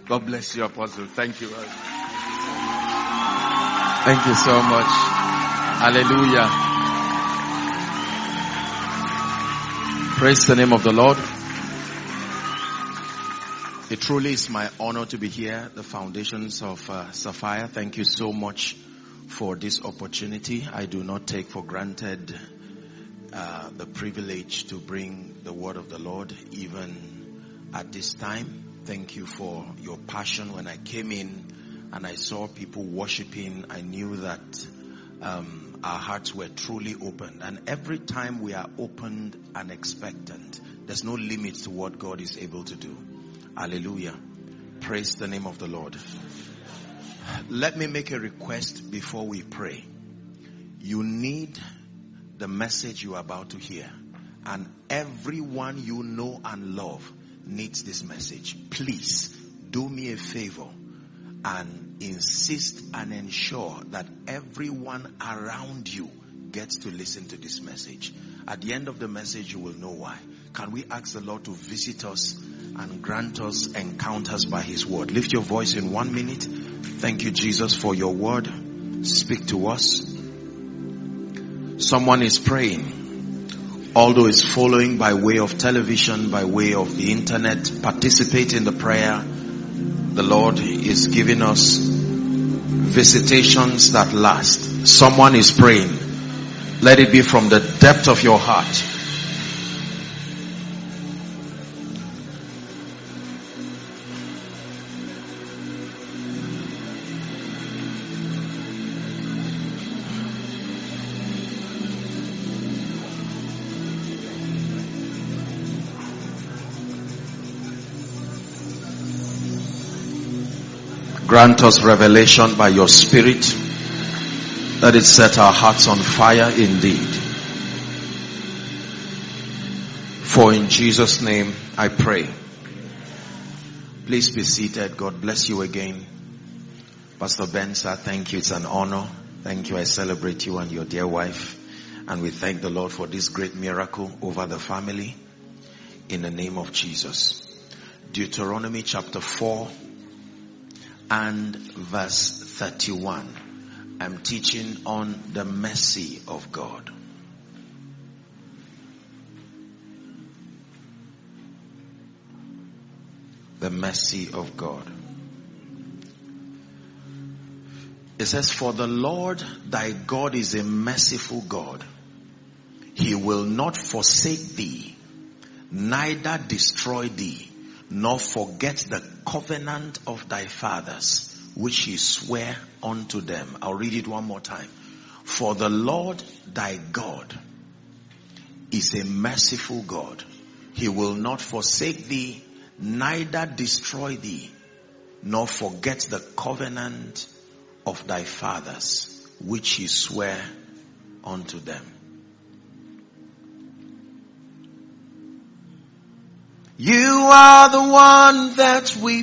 God bless you, Apostle. Thank you. Thank you so much. Hallelujah. Praise the name of the Lord. It truly is my honor to be here. The foundations of Sapphire. Thank you so much for this opportunity. I do not take for granted the privilege to bring the word of the Lord even at this time. Thank you for your passion. When I came in and I saw people worshiping, I knew that our hearts were truly opened. And every time we are opened and expectant, there's no limit to what God is able to do. Hallelujah. Praise the name of the Lord. Let me make a request before we pray. You need the message you are about to hear. And everyone you know and love needs this message. Please do me a favor and insist and ensure that everyone around you gets to listen to this message. At the end of the message, you will know why. Can we ask the Lord to visit us and grant us encounters by His word? Lift your voice in 1 minute. Thank you, Jesus, for your word. Speak to us. Someone is praying. Although it's following by way of television, by way of the internet, participate in the prayer. The Lord is giving us visitations that last. Someone is praying. Let it be from the depth of your heart. Grant us revelation by your Spirit. Let it set our hearts on fire indeed. For in Jesus' name I pray. Please be seated. God bless you again. Pastor Ben, sir, thank you. It's an honor. Thank you. I celebrate you and your dear wife. And we thank the Lord for this great miracle over the family. In the name of Jesus. Deuteronomy chapter 4. And verse 31. I'm teaching on the mercy of God. The mercy of God. It says, for the Lord thy God is a merciful God. He will not forsake thee, neither destroy thee, nor forget the covenant of thy fathers, which he sware unto them. I'll read it one more time. For the Lord thy God is a merciful God. He will not forsake thee, neither destroy thee, nor forget the covenant of thy fathers, which he sware unto them. You are the one that we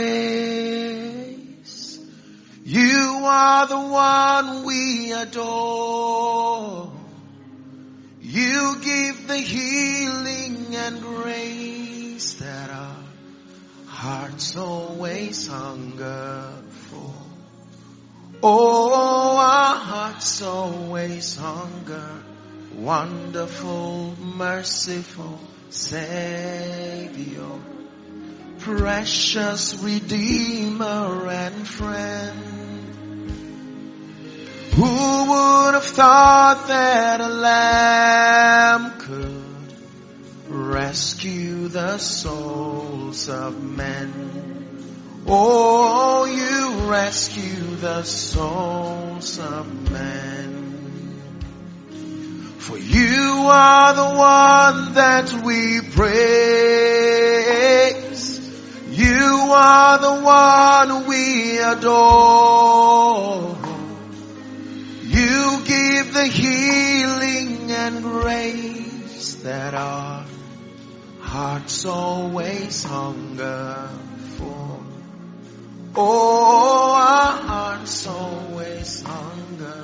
praise. You are the one we adore. You give the healing and grace that our hearts always hunger for. Oh, our hearts always hunger. Wonderful, merciful Savior, precious Redeemer and friend. Who would have thought that a lamb could rescue the souls of men? Oh, you rescue the souls of men. For you are the one that we praise. You are the one we adore. You give the healing and grace that our hearts always hunger for. Oh, our hearts always hunger.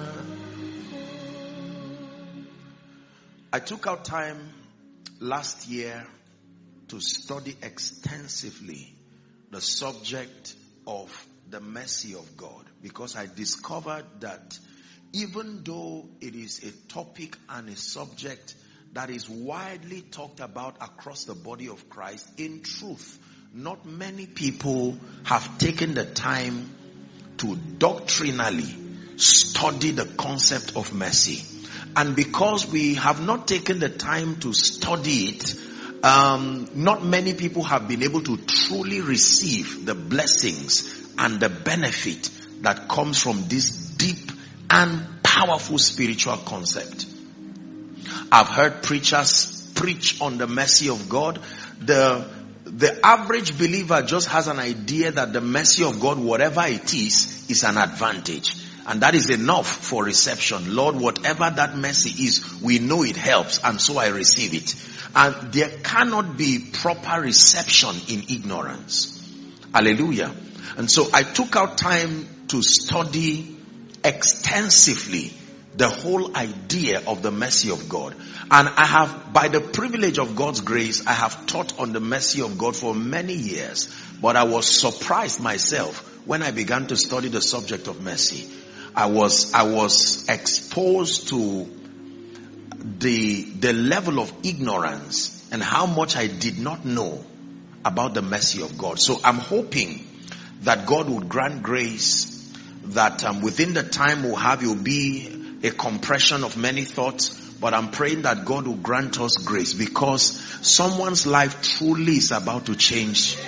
I took out time last year to study extensively the subject of the mercy of God, because I discovered that even though it is a topic and a subject that is widely talked about across the body of Christ, in truth, not many people have taken the time to doctrinally study the concept of mercy. And because we have not taken the time to study it, not many people have been able to truly receive the blessings and the benefit that comes from this deep and powerful spiritual concept. I've heard preachers preach on the mercy of God. The average believer just has an idea that the mercy of God, whatever it is an advantage. And that is enough for reception. Lord, whatever that mercy is, we know it helps, and so I receive it. And there cannot be proper reception in ignorance. Hallelujah. And so I took out time to study extensively the whole idea of the mercy of God. And I have, by the privilege of God's grace, I have taught on the mercy of God for many years. But I was surprised myself when I began to study the subject of mercy. I was exposed to the level of ignorance and how much I did not know about the mercy of God. So I'm hoping that God would grant grace, that within the time we'll have, it will be a compression of many thoughts, but I'm praying that God will grant us grace, because someone's life truly is about to change.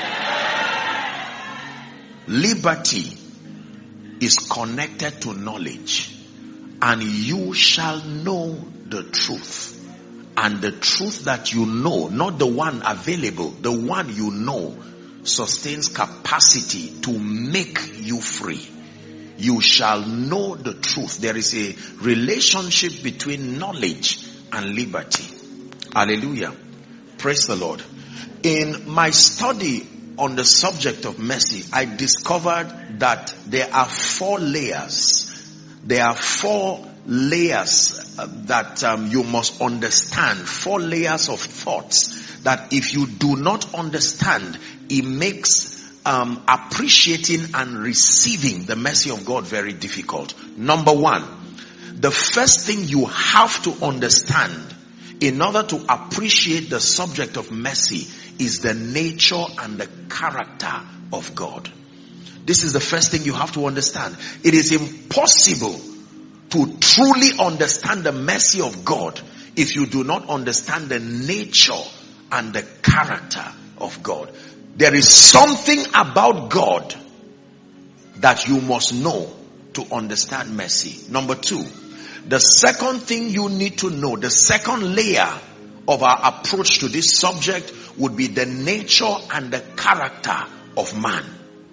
Liberty is connected to knowledge, and you shall know the truth. And the truth that you know, not the one available, the one you know, sustains capacity to make you free. You shall know the truth. There is a relationship between knowledge and liberty. Hallelujah. Praise the Lord. In my study on the subject of mercy, I discovered that there are 4 layers. There are 4 layers that you must understand. 4 layers of thoughts that if you do not understand, it makes appreciating and receiving the mercy of God very difficult. Number 1, the first thing you have to understand in order to appreciate the subject of mercy is the nature and the character of God. This is the first thing you have to understand. It is impossible to truly understand the mercy of God if you do not understand the nature and the character of God. There is something about God that you must know to understand mercy. Number 2, the second thing you need to know, the second layer of our approach to this subject would be the nature and the character of man.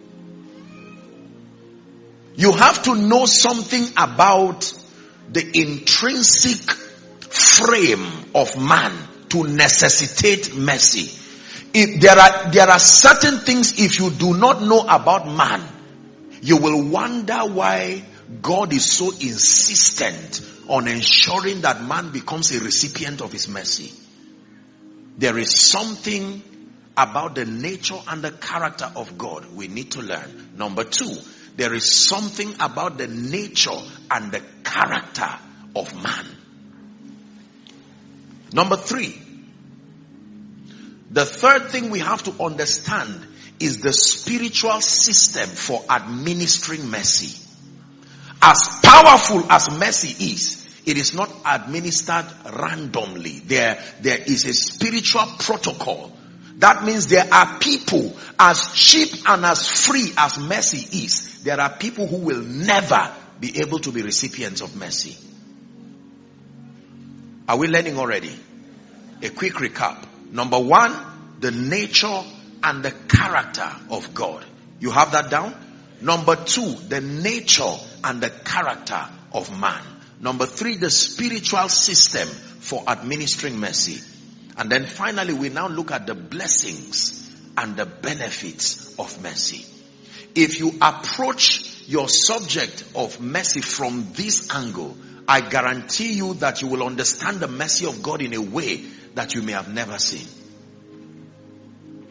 You have to know something about the intrinsic frame of man to necessitate mercy. If there are certain things, if you do not know about man, you will wonder why God is so insistent on ensuring that man becomes a recipient of his mercy. There is something about the nature and the character of God we need to learn. Number 2, there is something about the nature and the character of man. Number 3, the third thing we have to understand is the spiritual system for administering mercy. As powerful as mercy is, it is not administered randomly. There is a spiritual protocol. That means there are people, as cheap and as free as mercy is, there are people who will never be able to be recipients of mercy. Are we learning already? A quick recap. Number 1, the nature and the character of God. You have that down? Number 2, the nature and the character of man. Number 3, the spiritual system for administering mercy. And then finally, we now look at the blessings and the benefits of mercy. If you approach your subject of mercy from this angle, I guarantee you that you will understand the mercy of God in a way that you may have never seen.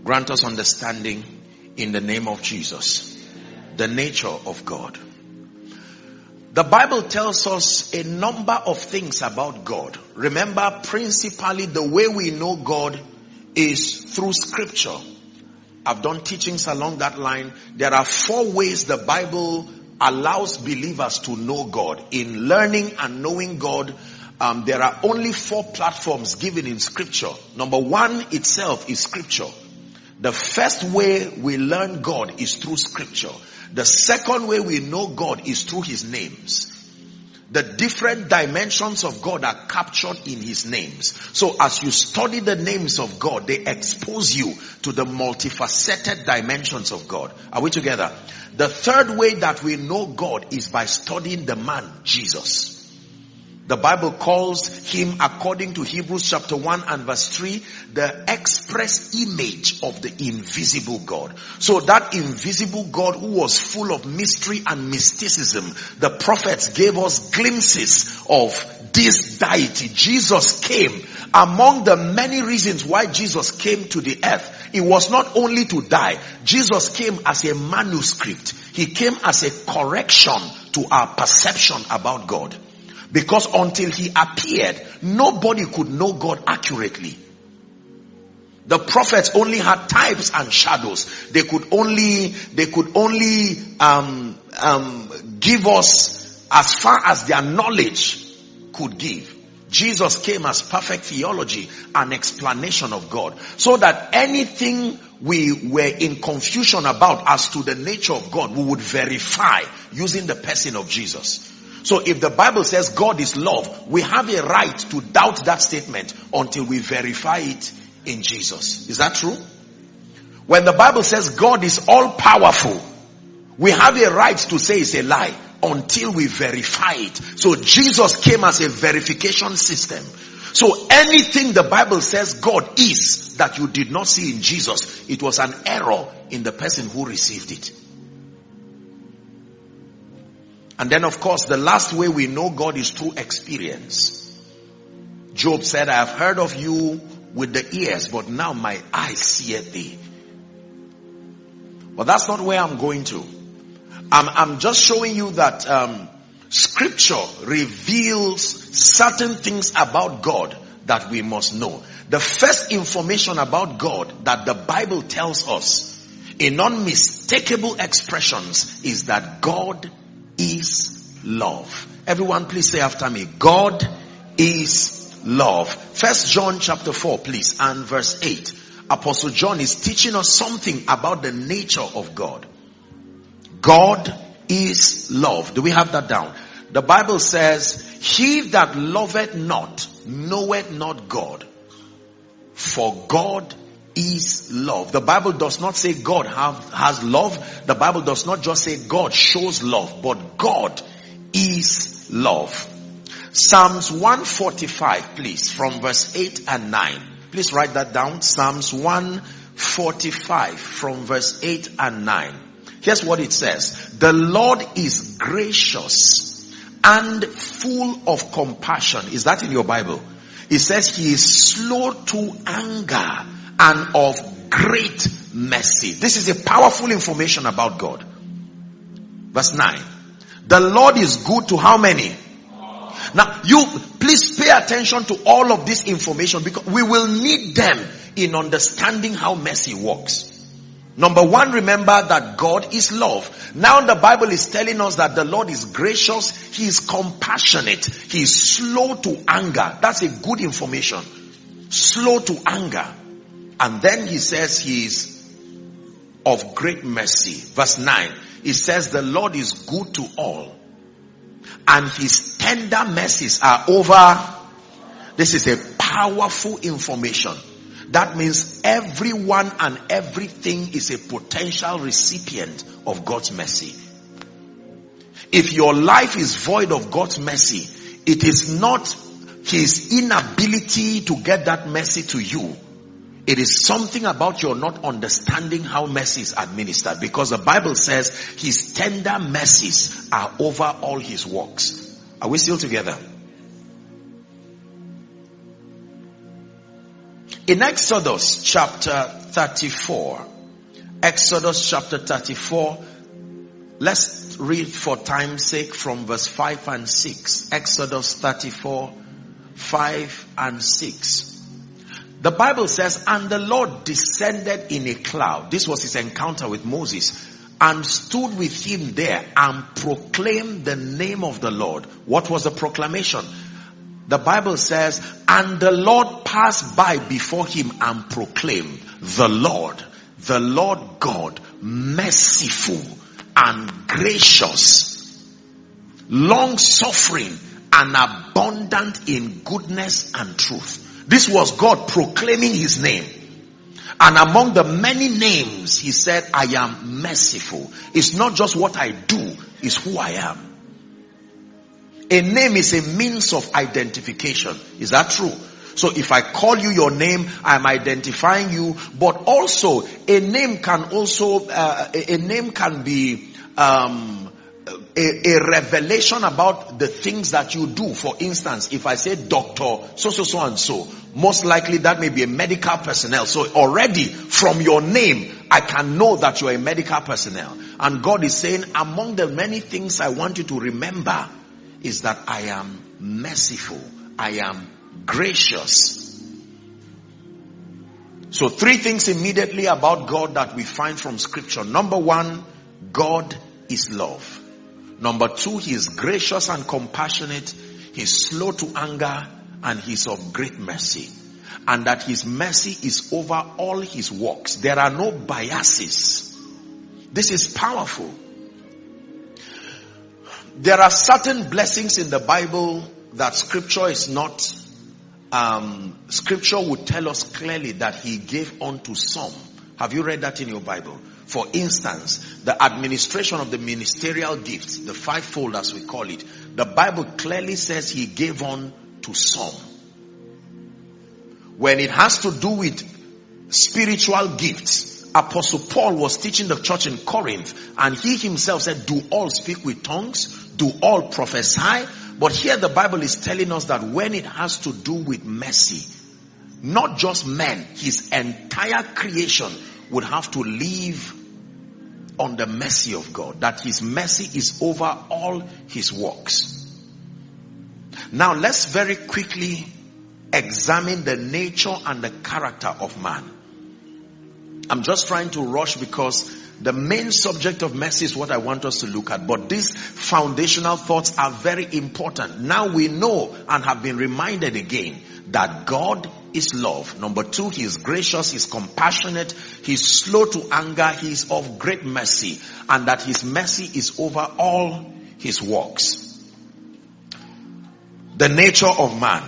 Grant us understanding in the name of Jesus. The nature of God. The Bible tells us a number of things about God. Remember, principally the way we know God is through scripture. I've done teachings along that line. There are 4 ways the Bible allows believers to know God. In learning and knowing God, there are only 4 platforms given in scripture. Number 1 itself is scripture. The first way we learn God is through scripture. The second way we know God is through his names. The different dimensions of God are captured in his names. So as you study the names of God, they expose you to the multifaceted dimensions of God. Are we together? The third way that we know God is by studying the man, Jesus. The Bible calls him, according to Hebrews chapter 1 and verse 3, the express image of the invisible God. So that invisible God who was full of mystery and mysticism, the prophets gave us glimpses of this deity. Jesus came. Among the many reasons why Jesus came to the earth, it was not only to die. Jesus came as a manuscript. He came as a correction to our perception about God. Because until he appeared, nobody could know God accurately. The prophets only had types and shadows. They could only give us as far as their knowledge could give. Jesus came as perfect theology and explanation of God. So that anything we were in confusion about as to the nature of God, we would verify using the person of Jesus. So if the Bible says God is love, we have a right to doubt that statement until we verify it in Jesus. Is that true? When the Bible says God is all powerful, we have a right to say it's a lie until we verify it. So Jesus came as a verification system. So anything the Bible says God is that you did not see in Jesus, it was an error in the person who received it. And then of course the last way we know God is through experience. Job said, I have heard of you with the ears, but now my eyes see thee. But that's not where I'm going to. I'm just showing you that scripture reveals certain things about God that we must know. The first information about God that the Bible tells us in unmistakable expressions is that God is love. Everyone please say after me, God is love. 1 John chapter 4 please and verse 8. Apostle John is teaching us something about the nature of God. God is love. Do we have that down? The Bible says, he that loveth not knoweth not God, for God is love. The Bible does not say God has love. The Bible does not just say God shows love, but God is love. Psalms 145 please, from verse 8 and 9. Please write that down. Psalms 145 from verse 8 and 9. Here's what it says. The Lord is gracious and full of compassion. Is that in your Bible? It says he is slow to anger and of great mercy. This is a powerful information about God. Verse 9. The Lord is good to how many? Now, you please pay attention to all of this information because we will need them in understanding how mercy works. Number one, remember that God is love. Now the Bible is telling us that the Lord is gracious. He is compassionate. He is slow to anger. That's a good information. Slow to anger. And then he says he is of great mercy. Verse 9. It says the Lord is good to all, and his tender mercies are over. This is a powerful information. That means everyone and everything is a potential recipient of God's mercy. If your life is void of God's mercy, it is not his inability to get that mercy to you. It is something about your not understanding how mercy is administered, because the Bible says his tender mercies are over all his works. Are we still together? In Exodus chapter 34, Exodus chapter 34, let's read for time's sake from verse 5 and 6. Exodus 34, 5 and 6. The Bible says, and the Lord descended in a cloud. This was his encounter with Moses. And stood with him there and proclaimed the name of the Lord. What was the proclamation? The Bible says, and the Lord passed by before him and proclaimed, the Lord God, merciful and gracious, long-suffering and abundant in goodness and truth. This was God proclaiming his name. And among the many names, he said, I am merciful. It's not just what I do, it's who I am. A name is a means of identification. Is that true? So if I call you your name, I'm identifying you. But also, a name can be a revelation about the things that you do. For instance, if I say doctor so and so, most likely that may be a medical personnel. So already from your name, I can know that you are a medical personnel. And God is saying, among the many things I want you to remember is that I am merciful. I am gracious. So 3 things immediately about God that we find from scripture. Number 1, God is love. Number 2, he is gracious and compassionate. He is slow to anger and he is of great mercy. And that his mercy is over all his works. There are no biases. This is powerful. There are certain blessings in the Bible that scripture is not, scripture would tell us clearly that he gave unto some. Have you read that in your Bible? For instance, the administration of the ministerial gifts, the 5-fold as we call it, the Bible clearly says he gave on to some. When it has to do with spiritual gifts, Apostle Paul was teaching the church in Corinth, and he himself said, do all speak with tongues? Do all prophesy? But here the Bible is telling us that when it has to do with mercy, not just men, his entire creation would have to live on the mercy of God. That his mercy is over all his works. Now let's very quickly examine the nature and the character of man. I'm just trying to rush because the main subject of mercy is what I want us to look at. But these foundational thoughts are very important. Now we know and have been reminded again that God is love. Number 2, he is gracious, he is compassionate, he is slow to anger, he is of great mercy. And that his mercy is over all his works. The nature of man.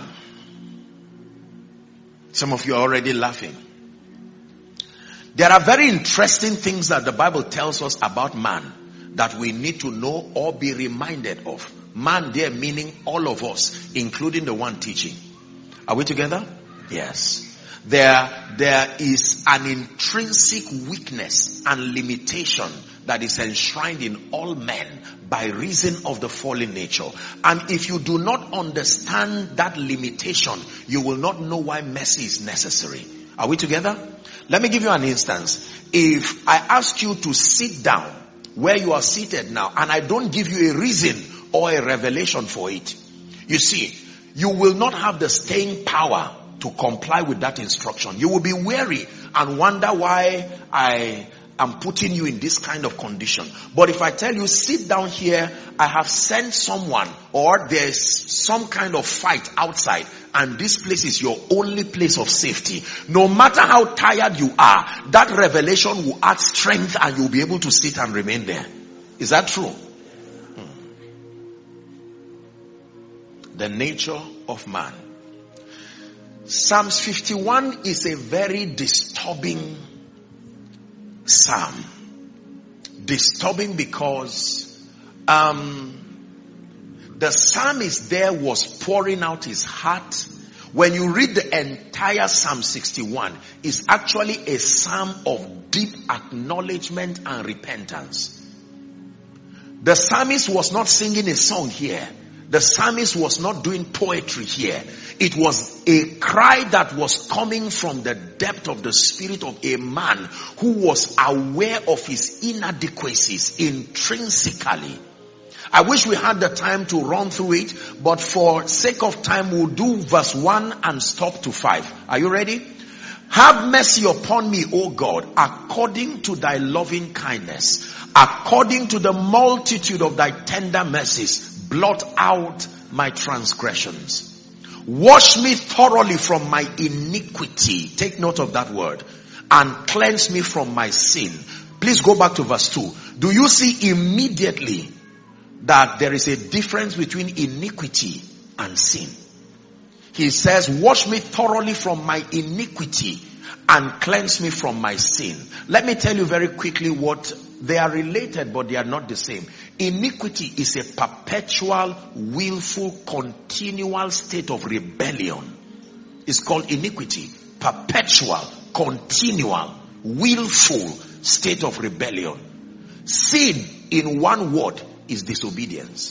Some of you are already laughing. There are very interesting things that the Bible tells us about man that we need to know or be reminded of. Man there meaning all of us, including the one teaching. Are we together? Yes. There is an intrinsic weakness and limitation that is enshrined in all men by reason of the fallen nature. And if you do not understand that limitation, you will not know why mercy is necessary. Are we together? Let me give you an instance. If I ask you to sit down where you are seated now, and I don't give you a reason or a revelation for it, you see, you will not have the staying power to comply with that instruction. You will be weary and wonder why I am putting you in this kind of condition. But if I tell you, sit down here, I have sent someone, or there's some kind of fight outside, and this place is your only place of safety. No matter how tired you are, that revelation will add strength and you'll be able to sit and remain there. Is that true? The nature of man. Psalms 51 is a very disturbing psalm. Disturbing because the psalmist there was pouring out his heart. When you read the entire Psalm 61, it's actually a psalm of deep acknowledgement and repentance. The psalmist was not singing a song here. The psalmist was not doing poetry here. It was a cry that was coming from the depth of the spirit of a man who was aware of his inadequacies intrinsically. I wish we had the time to run through it, but for sake of time, we'll do verse 1 and stop to 5. Are you ready? Have mercy upon me, O God, according to thy loving kindness, according to the multitude of thy tender mercies. Blot out my transgressions. Wash me thoroughly from my iniquity. Take note of that word. And cleanse me from my sin. Please go back to verse 2. Do you see immediately that there is a difference between iniquity and sin? He says, wash me thoroughly from my iniquity and cleanse me from my sin. Let me tell you very quickly what they are related, but they are not the same. Iniquity is a perpetual, willful, continual state of rebellion. It's called iniquity. Perpetual, continual, willful state of rebellion. Sin, in one word, is disobedience.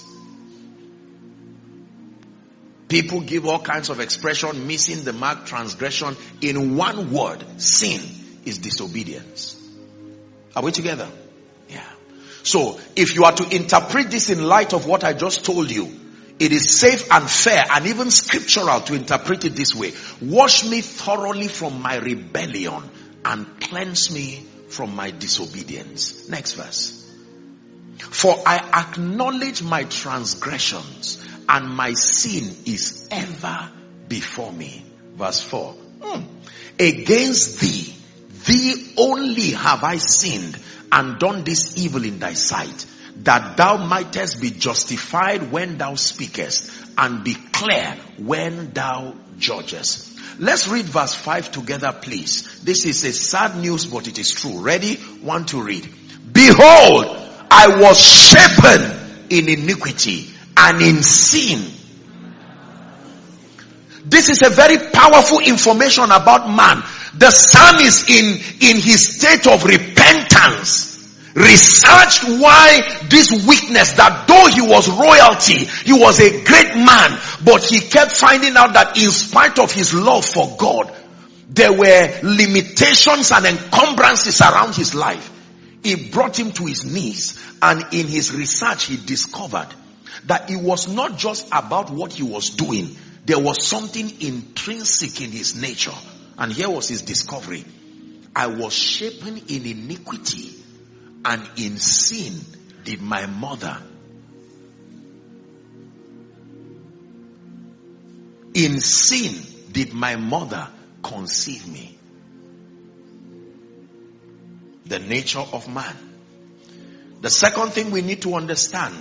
People give all kinds of expression, missing the mark, transgression. In one word, sin is disobedience. Are we together? Yeah. So, if you are to interpret this in light of what I just told you, it is safe and fair and even scriptural to interpret it this way. Wash me thoroughly from my rebellion and cleanse me from my disobedience. Next verse. For I acknowledge my transgressions, and my sin is ever before me. Verse 4. Against thee only have I sinned and done this evil in thy sight, that thou mightest be justified when thou speakest, and be clear when thou judgest. Let's read verse 5 together, please. This is a sad news, but it is true. Ready? 1 to read. Behold, I was shapen in iniquity, and in sin. This is a very powerful information about man. The psalmist in his state of repentance researched why this weakness, that though he was royalty, he was a great man, but he kept finding out that in spite of his love for God, there were limitations and encumbrances around his life. It brought him to his knees, and in his research he discovered that it was not just about what he was doing. There was something intrinsic in his nature. And here was his discovery. I was shapen in iniquity, and in sin did my mother. In sin did my mother conceive me. The nature of man. The second thing we need to understand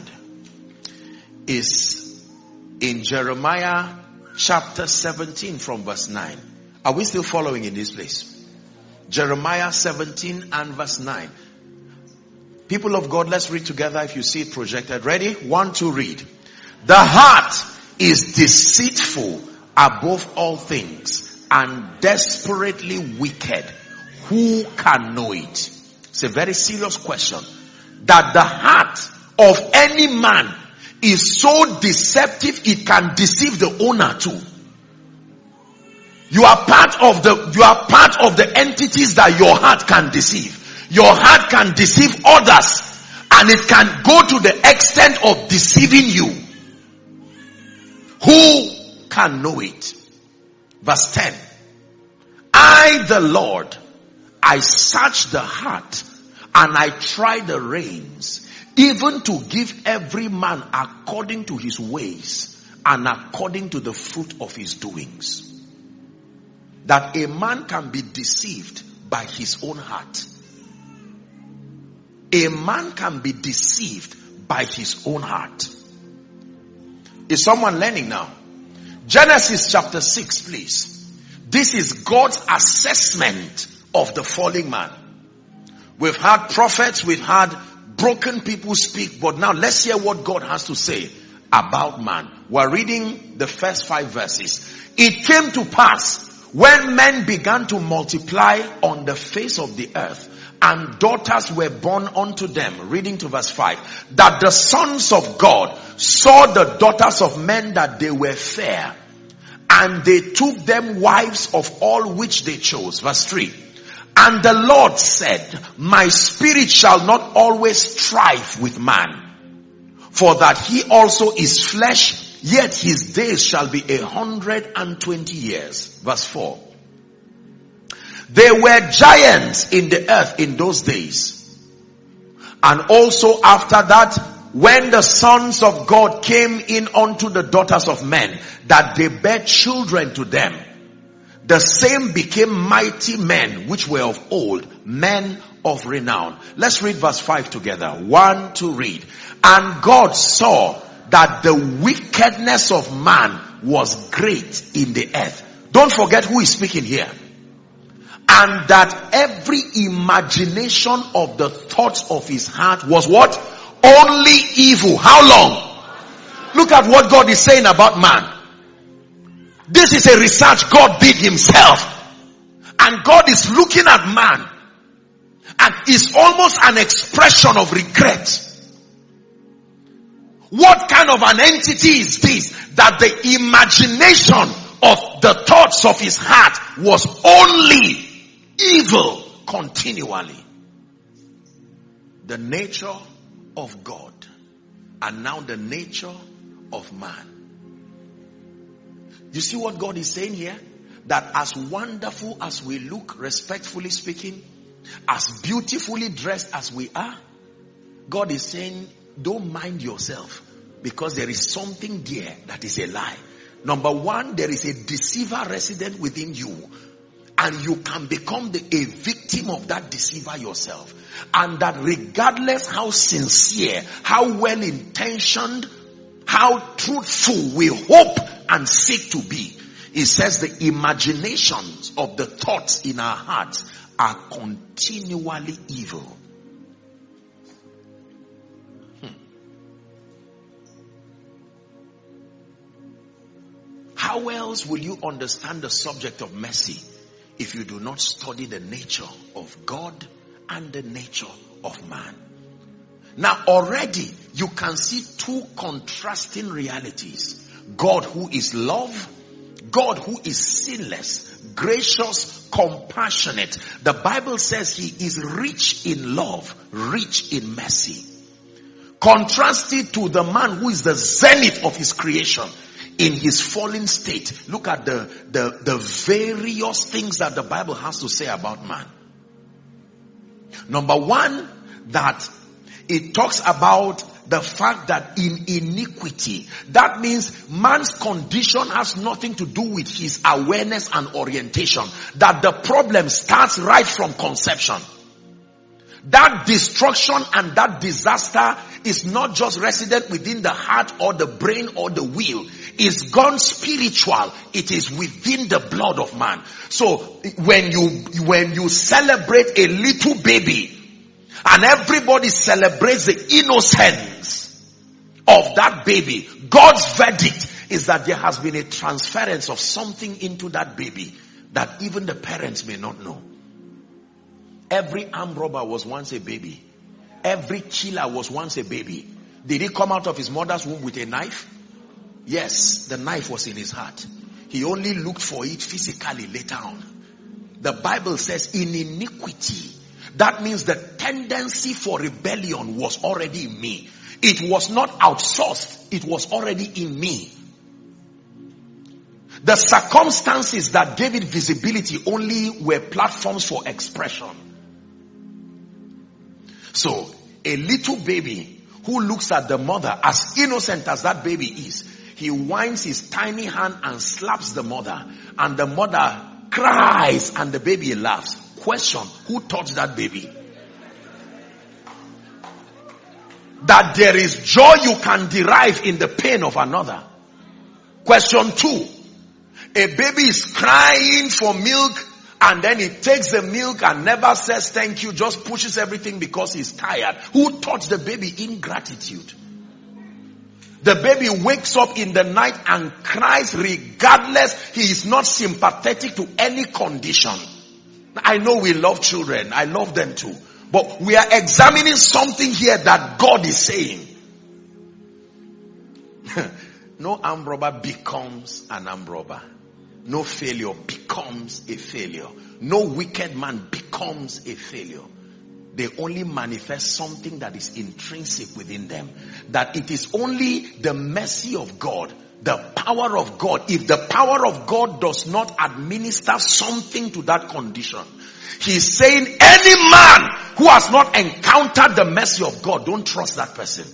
is in Jeremiah chapter 17 from verse 9. Are we still following in this place? Jeremiah 17 and verse 9. People of God, let's read together if you see it projected. Ready? 1 to read. The heart is deceitful above all things and desperately wicked. Who can know it? It's a very serious question. That the heart of any man is so deceptive it can deceive the owner too. You are part of the entities that your heart can deceive. Your heart can deceive others, and it can go to the extent of deceiving you. Who can know it? Verse 10. I, the Lord, I search the heart and I try the reins, even to give every man according to his ways and according to the fruit of his doings. That a man can be deceived by his own heart. A man can be deceived by his own heart. Is someone learning now? Genesis chapter 6, please. This is God's assessment of the falling man. We've had prophets, we've had broken people speak, but now let's hear what God has to say about man. We're reading the first 5 verses. It came to pass when men began to multiply on the face of the earth, and daughters were born unto them, reading to verse 5, that the sons of God saw the daughters of men that they were fair, and they took them wives of all which they chose. Verse 3. And the Lord said, my spirit shall not always strive with man, for that he also is flesh, yet his days shall be 120 years. Verse 4. There were giants in the earth in those days. And also after that, when the sons of God came in unto the daughters of men, that they bare children to them, the same became mighty men which were of old, men of renown. Let's read verse 5 together. 1, 2, read. And God saw that the wickedness of man was great in the earth. Don't forget who is speaking here. And that every imagination of the thoughts of his heart was what? Only evil. How long? Look at what God is saying about man. This is a research God did himself. And God is looking at man. And it's almost an expression of regret. What kind of an entity is this? That the imagination of the thoughts of his heart was only evil continually. The nature of God, and now the nature of man. You see what God is saying here? That as wonderful as we look, respectfully speaking, as beautifully dressed as we are, God is saying, don't mind yourself, because there is something there that is a lie. Number one, there is a deceiver resident within you. And you can become a victim of that deceiver yourself. And that regardless how sincere, how well intentioned, how truthful we hope and seek to be, it says the imaginations of the thoughts in our hearts are continually evil. How else will you understand the subject of mercy if you do not study the nature of God and the nature of man? Now already you can see two contrasting realities. God who is love, God who is sinless, gracious, compassionate. The Bible says he is rich in love, rich in mercy. Contrasted to the man who is the zenith of his creation. In his fallen state, look at the various things that the Bible has to say about man. Number one, that it talks about the fact that in iniquity, that means man's condition has nothing to do with his awareness and orientation. That the problem starts right from conception. That destruction and that disaster is not just resident within the heart or the brain or the will. It's gone spiritual. It is within the blood of man. So when you celebrate a little baby and everybody celebrates the innocence of that baby, God's verdict is that there has been a transference of something into that baby that even the parents may not know. Every armed robber was once a baby. Every killer was once a baby. Did he come out of his mother's womb with a knife? Yes, the knife was in his heart. He only looked for it physically later on. The Bible says in iniquity, that means the tendency for rebellion was already in me. It was not outsourced. It was already in me. The circumstances that gave it visibility only were platforms for expression. So, a little baby who looks at the mother, as innocent as that baby is, he winds his tiny hand and slaps the mother. And the mother cries and the baby laughs. Question, who taught that baby? That there is joy you can derive in the pain of another. Question 2, a baby is crying for milk, and then he takes the milk and never says thank you, just pushes everything because he's tired. Who taught the baby ingratitude? The baby wakes up in the night and cries regardless. He is not sympathetic to any condition. I know we love children. I love them too. But we are examining something here that God is saying. No armed robber becomes an armed robber. No failure becomes a failure. No wicked man becomes a failure. They only manifest something that is intrinsic within them. That it is only the mercy of God, the power of God. If the power of God does not administer something to that condition, he's saying any man who has not encountered the mercy of God, don't trust that person.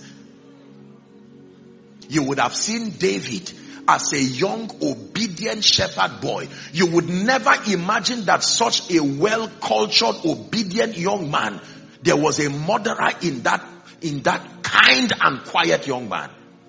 You would have seen David as a young, obedient shepherd boy. You would never imagine that such a well-cultured, obedient young man, there was a murderer in that kind and quiet young man.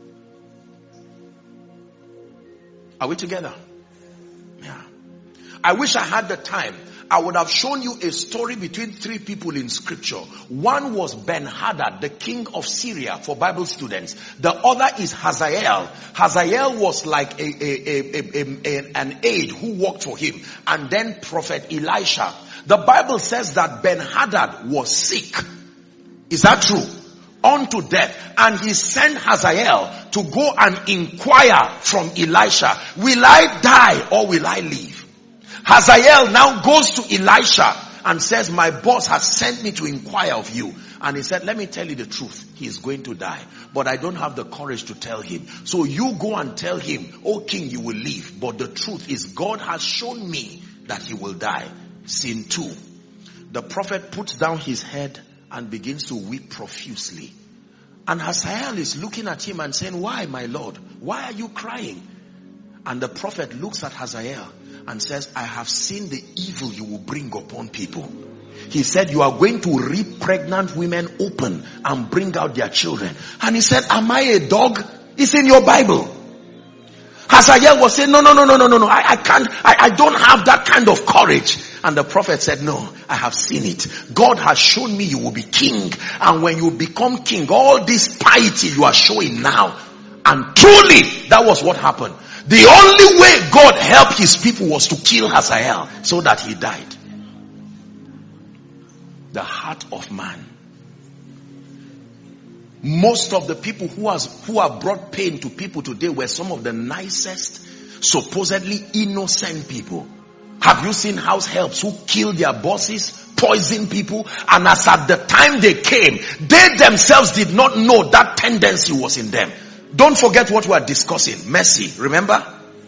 Are we together? Yeah. I wish I had the time. I would have shown you a story between three people in scripture. One was Ben-Hadad, the king of Syria, for Bible students. The other is Hazael. Hazael was like an aide who worked for him. And then Prophet Elisha. The Bible says that Ben-Hadad was sick. Is that true? Unto death. And he sent Hazael to go and inquire from Elisha, will I die or will I live? Hazael now goes to Elisha and says, my boss has sent me to inquire of you. And he said, let me tell you the truth. He is going to die. But I don't have the courage to tell him. So you go and tell him, O king, you will live. But the truth is, God has shown me that he will die. Scene 2. The prophet puts down his head and begins to weep profusely. And Hazael is looking at him and saying, why, my Lord? Why are you crying? And the prophet looks at Hazael and says, I have seen the evil you will bring upon people. He said, you are going to rip pregnant women open and bring out their children. And he said, am I a dog? It's in your Bible. Hazael was saying, no. I can't, I don't have that kind of courage. And the prophet said, no, I have seen it. God has shown me you will be king. And when you become king, all this piety you are showing now. And truly, that was what happened. The only way God helped his people was to kill Hazael so that he died. The heart of man. Most of the people who have brought pain to people today were some of the nicest, supposedly innocent people. Have you seen house helps who kill their bosses, poison people, and as at the time they came, they themselves did not know that tendency was in them. Don't forget what we are discussing. Mercy, remember?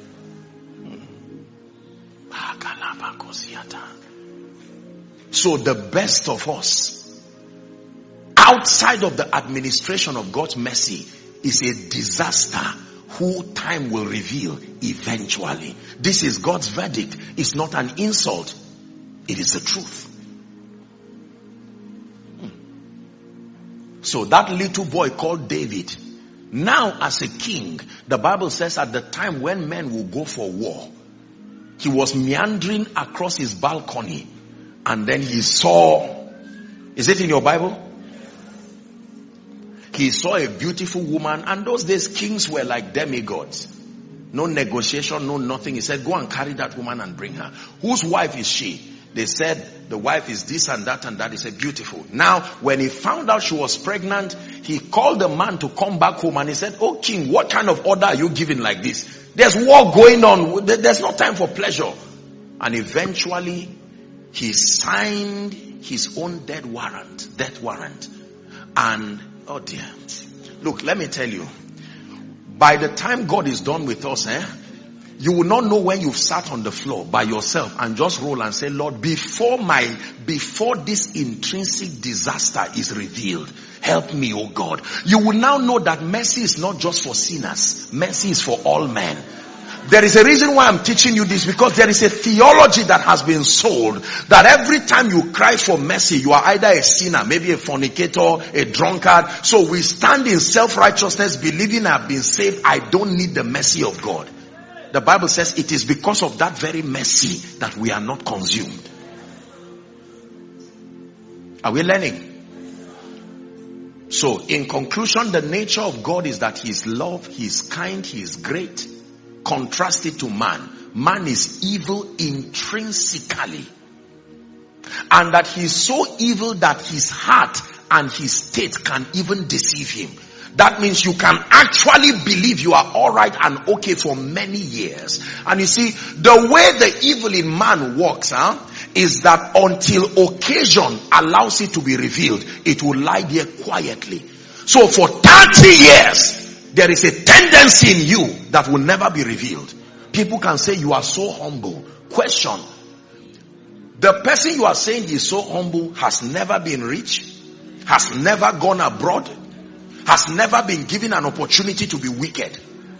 So the best of us, outside of the administration of God's mercy, is a disaster who time will reveal eventually. This is God's verdict. It's not an insult. It is the truth. So that little boy called David, now as a king, the Bible says at the time when men will go for war, he was meandering across his balcony and then he saw, is it in your Bible? He saw a beautiful woman, and those days kings were like demigods. No negotiation, no nothing. He said, go and carry that woman and bring her. Whose wife is she? They said, the wife is this and that and that. He said, beautiful. Now, when he found out she was pregnant, he called the man to come back home and he said, oh king, what kind of order are you giving like this? There's war going on. There's no time for pleasure. And eventually, he signed his own death warrant. And, oh dear. Look, let me tell you. By the time God is done with us, you will not know when you've sat on the floor by yourself and just roll and say, Lord, before this intrinsic disaster is revealed, help me, oh God. You will now know that mercy is not just for sinners. Mercy is for all men. There is a reason why I'm teaching you this, because there is a theology that has been sold that every time you cry for mercy, you are either a sinner, maybe a fornicator, a drunkard. So we stand in self-righteousness, believing I've been saved. I don't need the mercy of God. The Bible says it is because of that very mercy that we are not consumed. Are we learning? So in conclusion, the nature of God is that He is love, He is kind, He is great. Contrast it to man. Man is evil intrinsically. And that he is so evil that his heart and his state can even deceive him. That means you can actually believe you are alright and okay for many years. And you see, the way the evil in man works, is that until occasion allows it to be revealed, it will lie there quietly. So for 30 years, there is a tendency in you that will never be revealed. People can say you are so humble. Question: the person you are saying is so humble has never been rich, has never gone abroad, has never been given an opportunity to be wicked.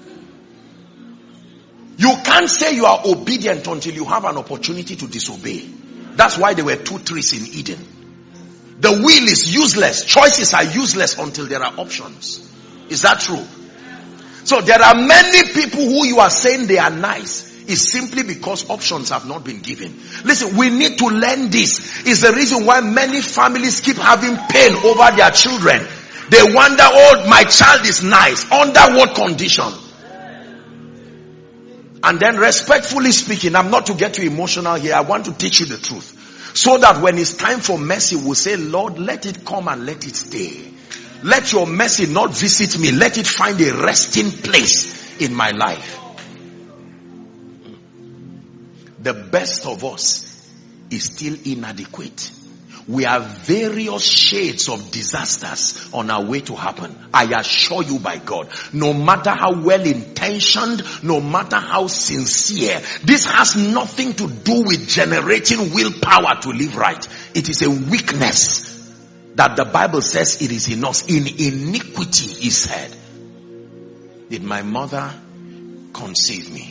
You can't say you are obedient until you have an opportunity to disobey. That's why there were 2 trees in Eden. The will is useless. Choices are useless until there are options. Is that true? So there are many people who you are saying they are nice. Is simply because options have not been given. Listen, we need to learn this. It's the reason why many families keep having pain over their children. They wonder, oh, my child is nice. Under what condition? And then respectfully speaking, I'm not to get you emotional here. I want to teach you the truth. So that when it's time for mercy, we'll say, Lord, let it come and let it stay. Let your mercy not visit me. Let it find a resting place in my life. The best of us is still inadequate. We have various shades of disasters on our way to happen. I assure you by God, no matter how well intentioned, no matter how sincere, this has nothing to do with generating willpower to live right. It is a weakness that the Bible says it is in us. In iniquity he said, did my mother conceive me?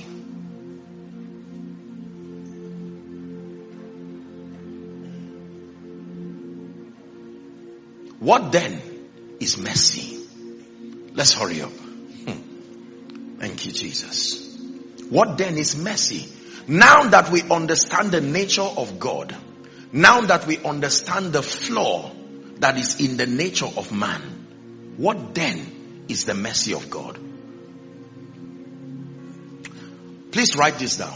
What then is mercy? Let's hurry up. Thank you, Jesus. What then is mercy? Now that we understand the nature of God, now that we understand the flaw that is in the nature of man, what then is the mercy of God? Please write this down.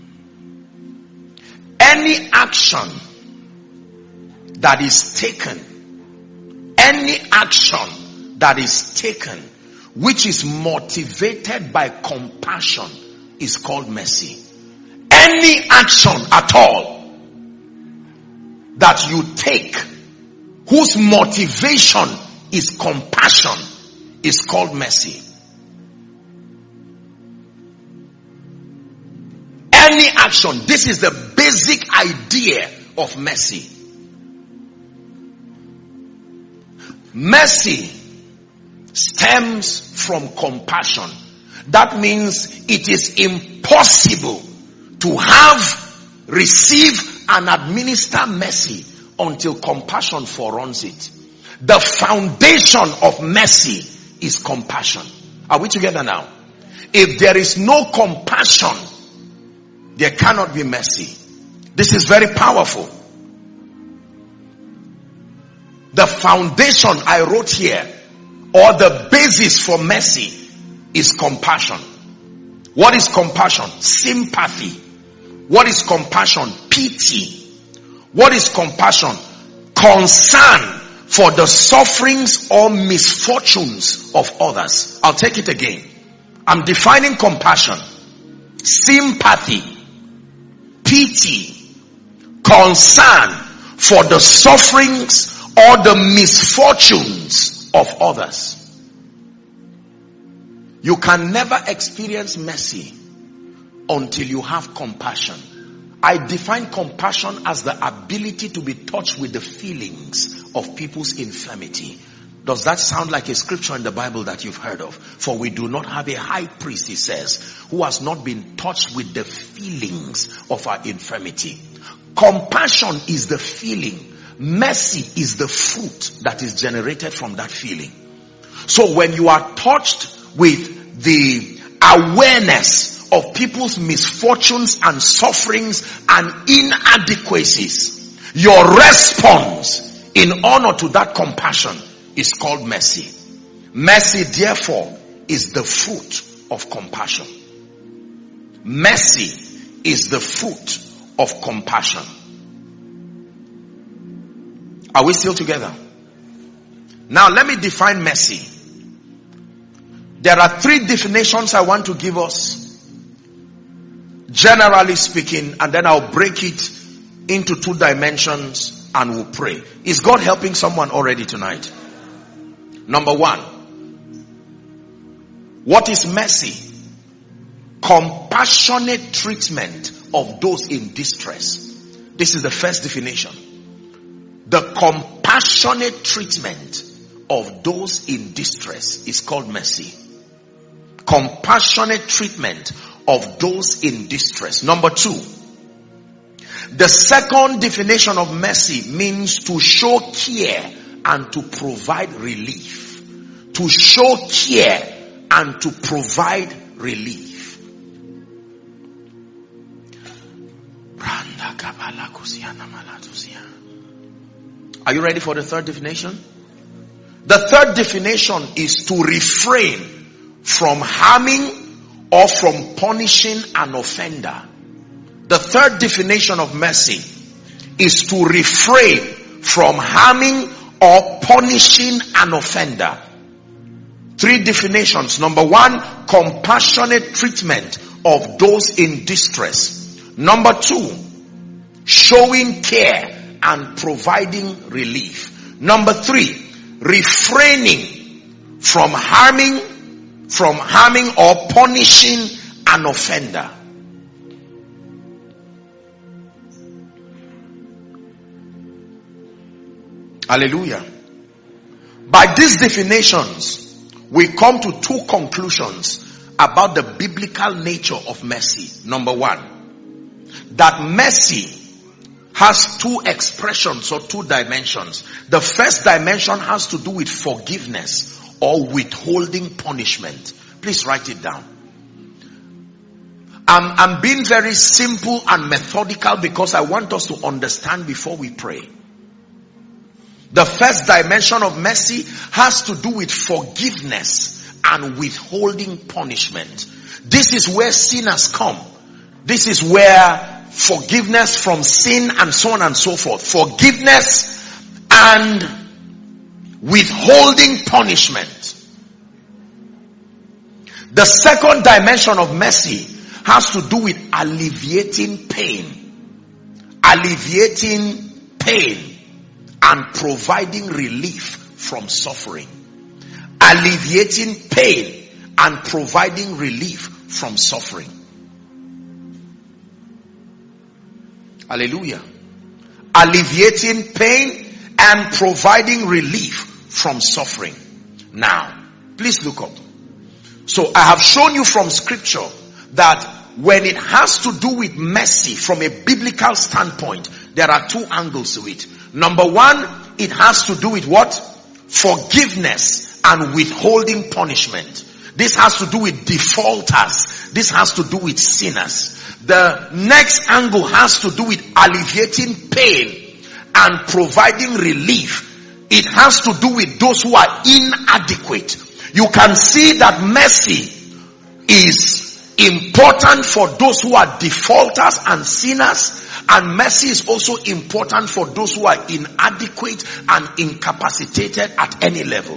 Any action that is taken, any action that is taken which is motivated by compassion is called mercy. Any action at all that you take whose motivation is compassion is called mercy. Any action, this is the basic idea of mercy. Mercy stems from compassion. That means it is impossible to have, receive, and administer mercy until compassion foreruns it. The foundation of mercy is compassion. Are we together now? If there is no compassion, there cannot be mercy. This is very powerful. The foundation I wrote here, or the basis for mercy, is compassion. What is compassion? Sympathy. What is compassion? Pity. What is compassion? Concern for the sufferings or misfortunes of others. I'll take it again. I'm defining compassion. Sympathy, pity, concern for the sufferings or the misfortunes of others. You can never experience mercy until you have compassion. I define compassion as the ability to be touched with the feelings of people's infirmity. Does that sound like a scripture in the Bible that you've heard of? For we do not have a high priest, he says, who has not been touched with the feelings of our infirmity. Compassion is the feeling. Mercy is the fruit that is generated from that feeling. So when you are touched with the awareness of people's misfortunes and sufferings and inadequacies, your response in honor to that compassion is called mercy. Mercy, therefore, is the fruit of compassion. Mercy is the fruit of compassion. Are we still together? Now let me define mercy. There are three definitions I want to give us, generally speaking, and then I'll break it into two dimensions and we'll pray. Is God helping someone already tonight? Number one, what is mercy? Compassionate treatment of those in distress. This is the first definition. The compassionate treatment of those in distress is called mercy. Compassionate treatment of those in distress. Number two, the second definition of mercy means to show care and to provide relief. To show care and to provide relief. Are you ready for the third definition? The third definition is to refrain from harming or from punishing an offender. The third definition of mercy is to refrain from harming or punishing an offender. Three definitions. Number one, compassionate treatment of those in distress. Number two, showing care and providing relief. Number three, refraining from harming or punishing an offender. Hallelujah. By these definitions, we come to two conclusions about the biblical nature of mercy. Number one, that mercy has two expressions or two dimensions. The first dimension has to do with forgiveness or withholding punishment. Please write it down. I'm being very simple and methodical because I want us to understand before we pray. The first dimension of mercy has to do with forgiveness and withholding punishment. This is where sinners come. This is where forgiveness from sin and so on and so forth. Forgiveness and withholding punishment. The second dimension of mercy has to do with alleviating pain. Alleviating pain and providing relief from suffering. Alleviating pain and providing relief from suffering. Hallelujah. Alleviating pain and providing relief from suffering. Now, please look up. So I have shown you from scripture that when it has to do with mercy from a biblical standpoint, there are two angles to it. Number one, it has to do with what? Forgiveness and withholding punishment. This has to do with defaulters. This has to do with sinners. The next angle has to do with alleviating pain and providing relief. It has to do with those who are inadequate. You can see that mercy is important for those who are defaulters and sinners, and mercy is also important for those who are inadequate and incapacitated at any level.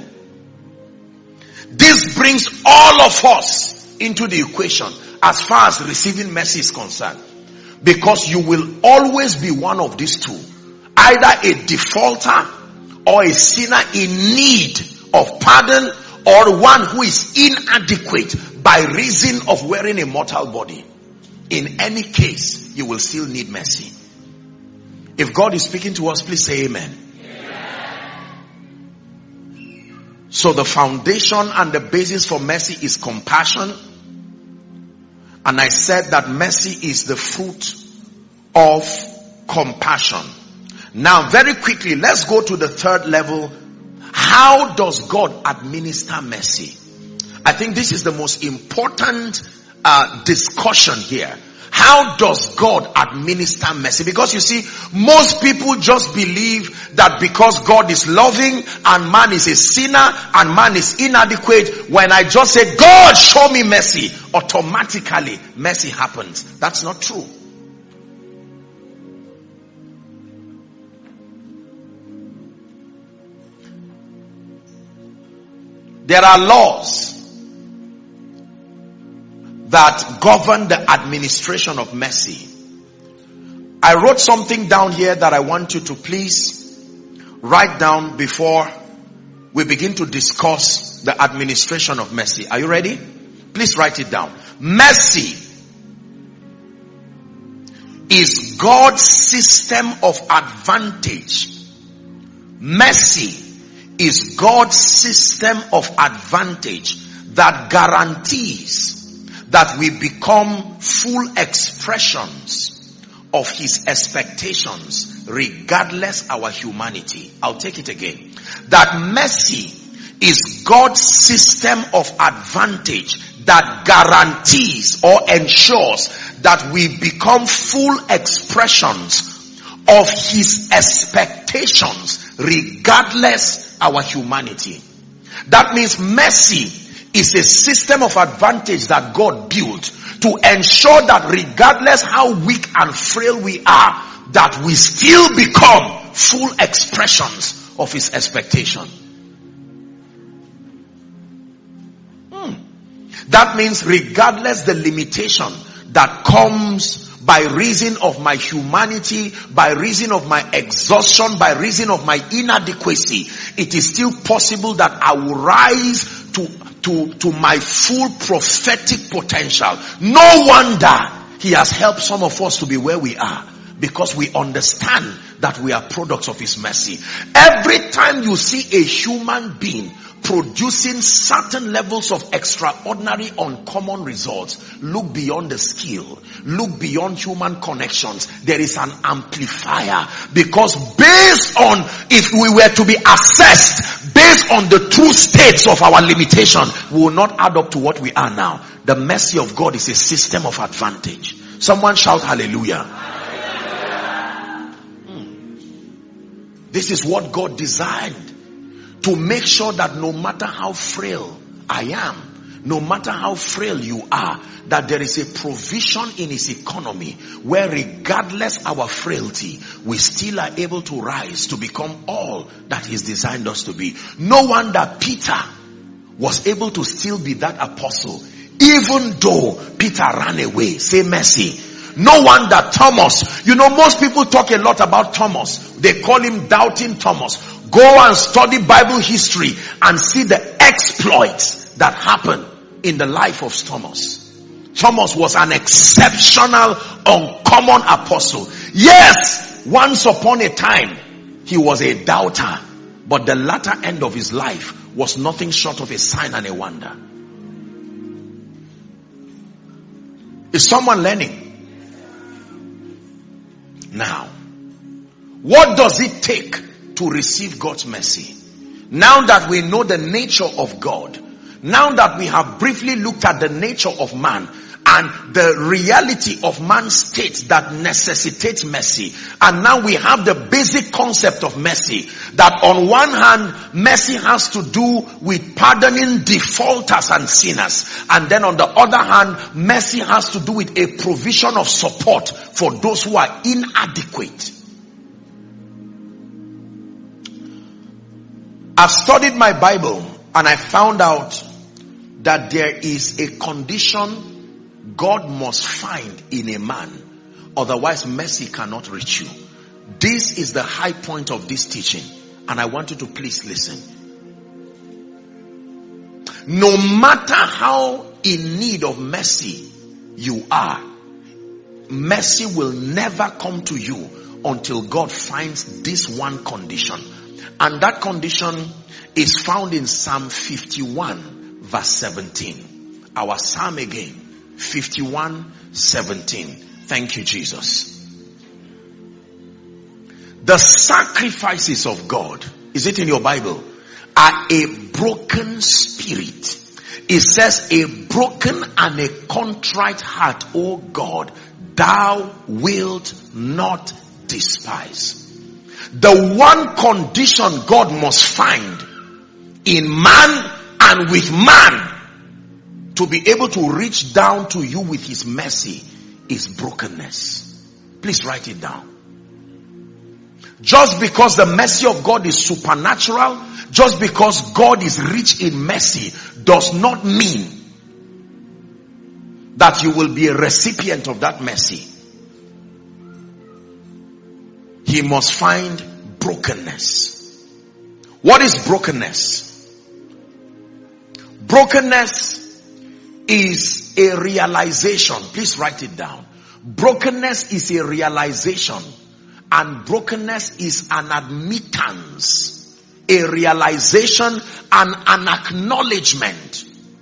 This brings all of us into the equation as far as receiving mercy is concerned, because you will always be one of these two, either a defaulter or a sinner in need of pardon, or one who is inadequate by reason of wearing a mortal body. In any case, you will still need mercy. If God is speaking to us, please say amen. So the foundation and the basis for mercy is compassion. And I said that mercy is the fruit of compassion. Now, very quickly, let's go to the third level. How does God administer mercy? I think this is the most important discussion here. How does God administer mercy? Because you see, most people just believe that because God is loving and man is a sinner and man is inadequate, when I just say, God, show me mercy, automatically mercy happens. That's not true. There are laws that govern the administration of mercy. I wrote something down here that I want you to please write down before we begin to discuss the administration of mercy. Are you ready? Please write it down. Mercy is God's system of advantage. Mercy is God's system of advantage that guarantees that we become full expressions of his expectations regardless our humanity. I'll take it again. That mercy is God's system of advantage that guarantees or ensures that we become full expressions of his expectations regardless our humanity. That means mercy is a system of advantage that God built to ensure that regardless how weak and frail we are, that we still become full expressions of his expectation. That means regardless the limitation that comes by reason of my humanity, by reason of my exhaustion, by reason of my inadequacy, it is still possible that I will rise to my full prophetic potential. No wonder he has helped some of us to be where we are, because we understand that we are products of his mercy. Every time you see a human being producing certain levels of extraordinary, uncommon results, look beyond the skill, look beyond human connections. There is an amplifier, because based on, if we were to be assessed based on the true states of our limitation, we will not add up to what we are now. The mercy of God is a system of advantage. Someone shout hallelujah. This is what God designed, to make sure that no matter how frail I am, no matter how frail you are, that there is a provision in his economy where regardless our frailty, we still are able to rise to become all that he's designed us to be. No wonder Peter was able to still be that apostle, even though Peter ran away. Say mercy. No wonder Thomas, most people talk a lot about Thomas. They call him Doubting Thomas. Go and study Bible history and see the exploits that happened in the life of Thomas. Thomas was an exceptional, uncommon apostle. Yes, once upon a time, he was a doubter. But the latter end of his life was nothing short of a sign and a wonder. Is someone learning? Now, what does it take to receive God's mercy? Now that we know the nature of God, now that we have briefly looked at the nature of man and the reality of man's state that necessitates mercy, and now we have the basic concept of mercy, that on one hand, mercy has to do with pardoning defaulters and sinners, and then on the other hand, mercy has to do with a provision of support for those who are inadequate. I've studied my Bible and I found out that there is a condition God must find in a man, otherwise mercy cannot reach you. This is the high point of this teaching, and I want you to please listen. No matter how in need of mercy you are, mercy will never come to you until God finds this one condition. And that condition is found in Psalm 51 verse 17. Our psalm again, 51:17. Thank you, Jesus. The sacrifices of God, is it in your Bible, are a broken spirit. It says, a broken and a contrite heart, O God, thou wilt not despise. The one condition God must find in man and with man to be able to reach down to you with his mercy is brokenness. Please write it down. Just because the mercy of God is supernatural, just because God is rich in mercy, does not mean that you will be a recipient of that mercy, he must find brokenness. What is brokenness? Brokenness is a realization. Please write it down. Brokenness is a realization, and brokenness is an admittance, a realization and an acknowledgement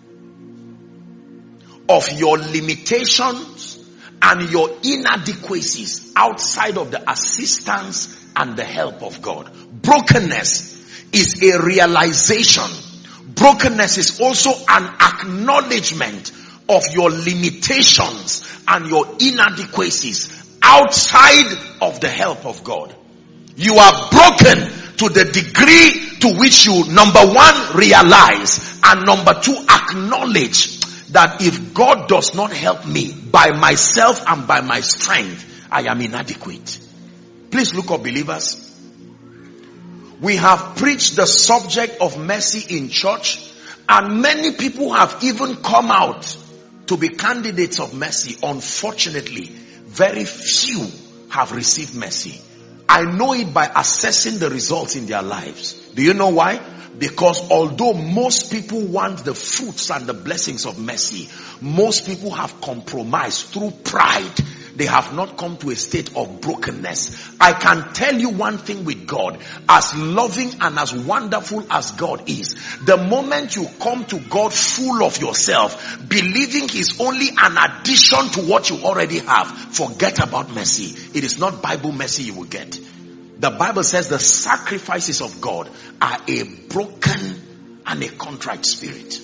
of your limitations and your inadequacies outside of the assistance and the help of God. Brokenness is a realization. Brokenness is also an acknowledgement of your limitations and your inadequacies outside of the help of God. You are broken to the degree to which you, number one, realize, and number two, acknowledge that if God does not help me by myself and by my strength, I am inadequate. Please look up, believers. We have preached the subject of mercy in church, and many people have even come out to be candidates of mercy. Unfortunately, very few have received mercy. I know it by assessing the results in their lives. Do you know why? Because although most people want the fruits and the blessings of mercy, most people have compromised through pride. They have not come to a state of brokenness. I can tell you one thing with God. As loving and as wonderful as God is, the moment you come to God full of yourself, believing He's only an addition to what you already have, forget about mercy. It is not Bible mercy you will get. The Bible says the sacrifices of God are a broken and a contrite spirit.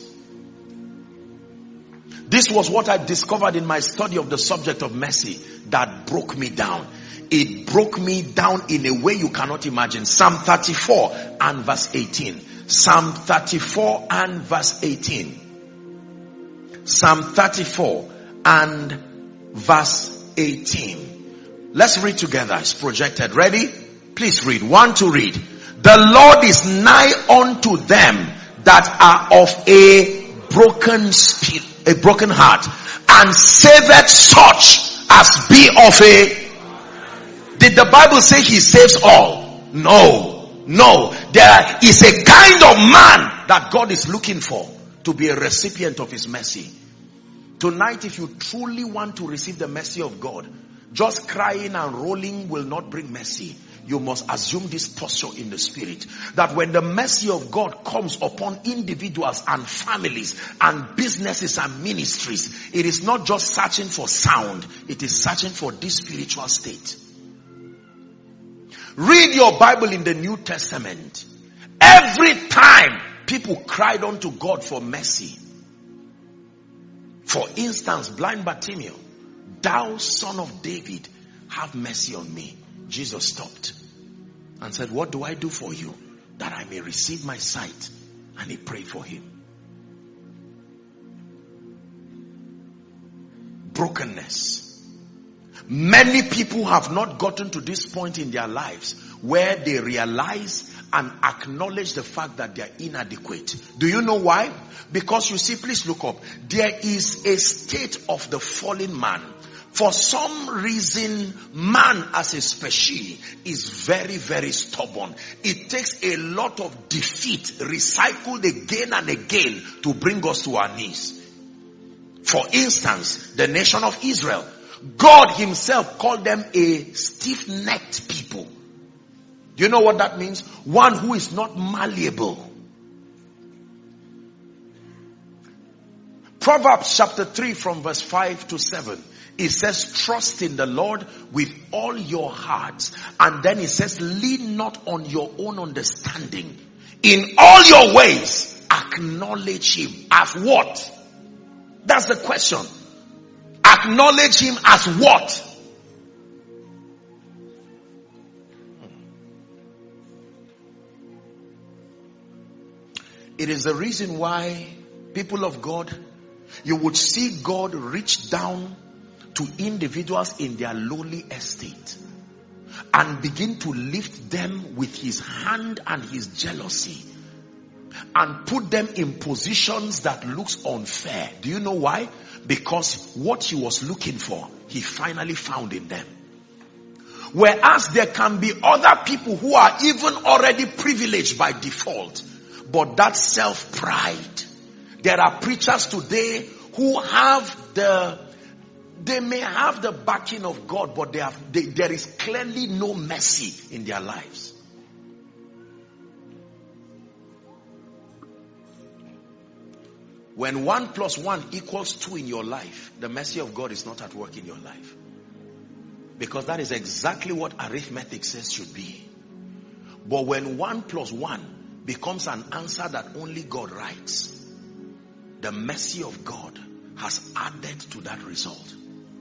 This was what I discovered in my study of the subject of mercy that broke me down. It broke me down in a way you cannot imagine. Psalm 34 and verse 18. Psalm 34 and verse 18. Psalm 34 and verse 18. Let's read together. It's projected. Ready? Please read. One to read. The Lord is nigh unto them that are of a broken spirit, a broken heart, and saveth such as be of a... Did the Bible say He saves all? No. There is a kind of man that God is looking for to be a recipient of His mercy. Tonight, if you truly want to receive the mercy of God, just crying and rolling will not bring mercy. You must assume this posture in the spirit, that when the mercy of God comes upon individuals and families and businesses and ministries, it is not just searching for sound, it is searching for this spiritual state. Read your Bible in the New Testament. Every time people cried unto God for mercy. For instance, blind Bartimaeus, thou son of David, have mercy on me. Jesus stopped and said, what do I do for you that I may receive my sight? And he prayed for him. Brokenness. Many people have not gotten to this point in their lives where they realize and acknowledge the fact that they are inadequate. Do you know why? Because you see, please look up. There is a state of the fallen man. For some reason, man as a species is very, very stubborn. It takes a lot of defeat, recycled again and again, to bring us to our knees. For instance, the nation of Israel, God Himself called them a stiff-necked people. Do you know what that means? One who is not malleable. Proverbs chapter 3 from verse 5 to 7. It says, trust in the Lord with all your heart. And then it says, lean not on your own understanding. In all your ways, acknowledge Him. As what? That's the question. Acknowledge Him as what? It is the reason why, people of God, you would see God reach down to individuals in their lowly estate and begin to lift them with His hand and His jealousy and put them in positions that looks unfair. Do you know why? Because what he was looking for, he finally found in them. Whereas there can be other people who are even already privileged by default. But that self-pride. There are preachers today who have they may have the backing of God, but there is clearly no mercy in their lives. When 1 + 1 = 2 in your life, the mercy of God is not at work in your life. Because that is exactly what arithmetic says should be. But when 1 + 1 becomes an answer that only God writes, the mercy of God has added to that result.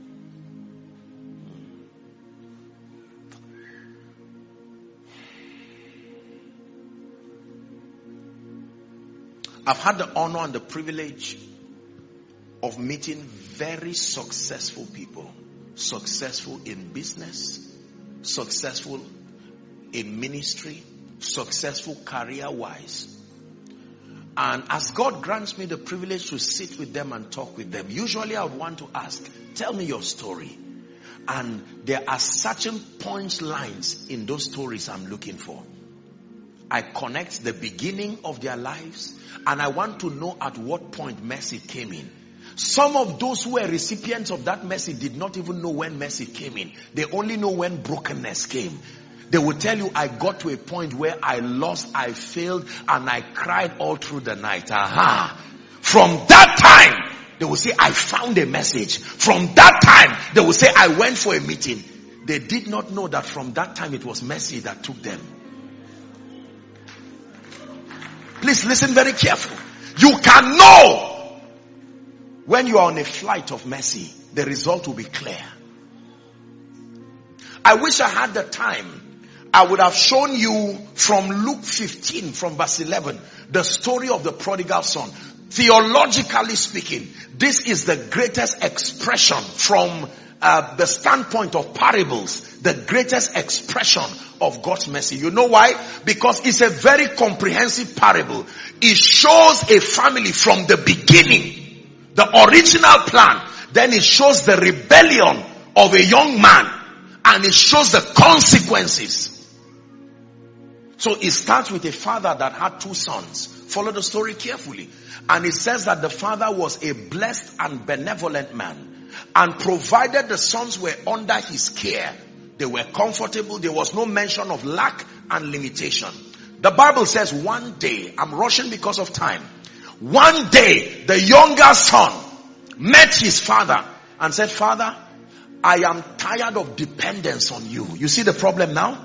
I've had the honor and the privilege of meeting very successful people. Successful in business, successful in ministry, successful career-wise. And as God grants me the privilege to sit with them and talk with them, usually I would want to ask, tell me your story. And there are certain punchlines in those stories I'm looking for. I connect the beginning of their lives, and I want to know at what point mercy came in. Some of those who were recipients of that mercy did not even know when mercy came in. They only know when brokenness came. They will tell you, I got to a point where I lost, I failed, and I cried all through the night. Aha! From that time, they will say, I found a message. From that time, they will say, I went for a meeting. They did not know that from that time it was mercy that took them. Please listen very carefully. You can know when you are on a flight of mercy, the result will be clear. I wish I had the time. I would have shown you from Luke 15, from verse 11, the story of the prodigal son. Theologically speaking, this is the greatest expression from the standpoint of parables, the greatest expression of God's mercy. You know why? Because it's a very comprehensive parable. It shows a family from the beginning, the original plan. Then it shows the rebellion of a young man, and it shows the consequences. So it starts with a father that had 2 sons. Follow the story carefully. And it says that the father was a blessed and benevolent man, and provided the sons were under his care, they were comfortable. There was no mention of lack and limitation. The Bible says one day, I'm rushing because of time. One day, the younger son met his father and said, Father, I am tired of dependence on you. You see the problem now?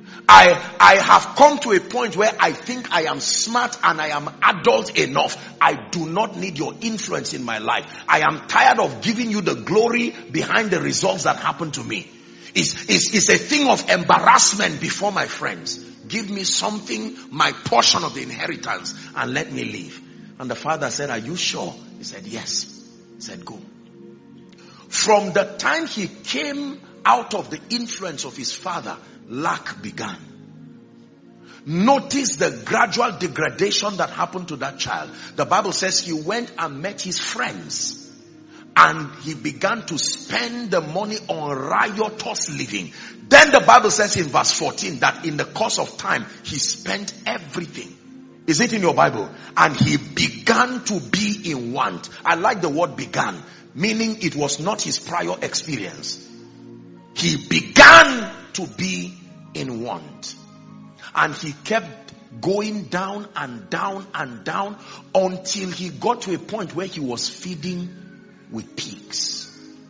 I have come to a point where I think I am smart and I am adult enough. I do not need your influence in my life. I am tired of giving you the glory behind the results that happen to me. It's a thing of embarrassment before my friends. Give me something, my portion of the inheritance, and let me leave. And the father said, are you sure? He said, yes. He said, go. From the time he came out of the influence of his father, lack began. Notice the gradual degradation that happened to that child. The Bible says he went and met his friends, and he began to spend the money on riotous living. Then the Bible says in verse 14 that in the course of time, he spent everything. Is it in your Bible? And he began to be in want. I like the word began, meaning it was not his prior experience. He began to be in want. And he kept going down and down and down until he got to a point where he was feeding with pigs.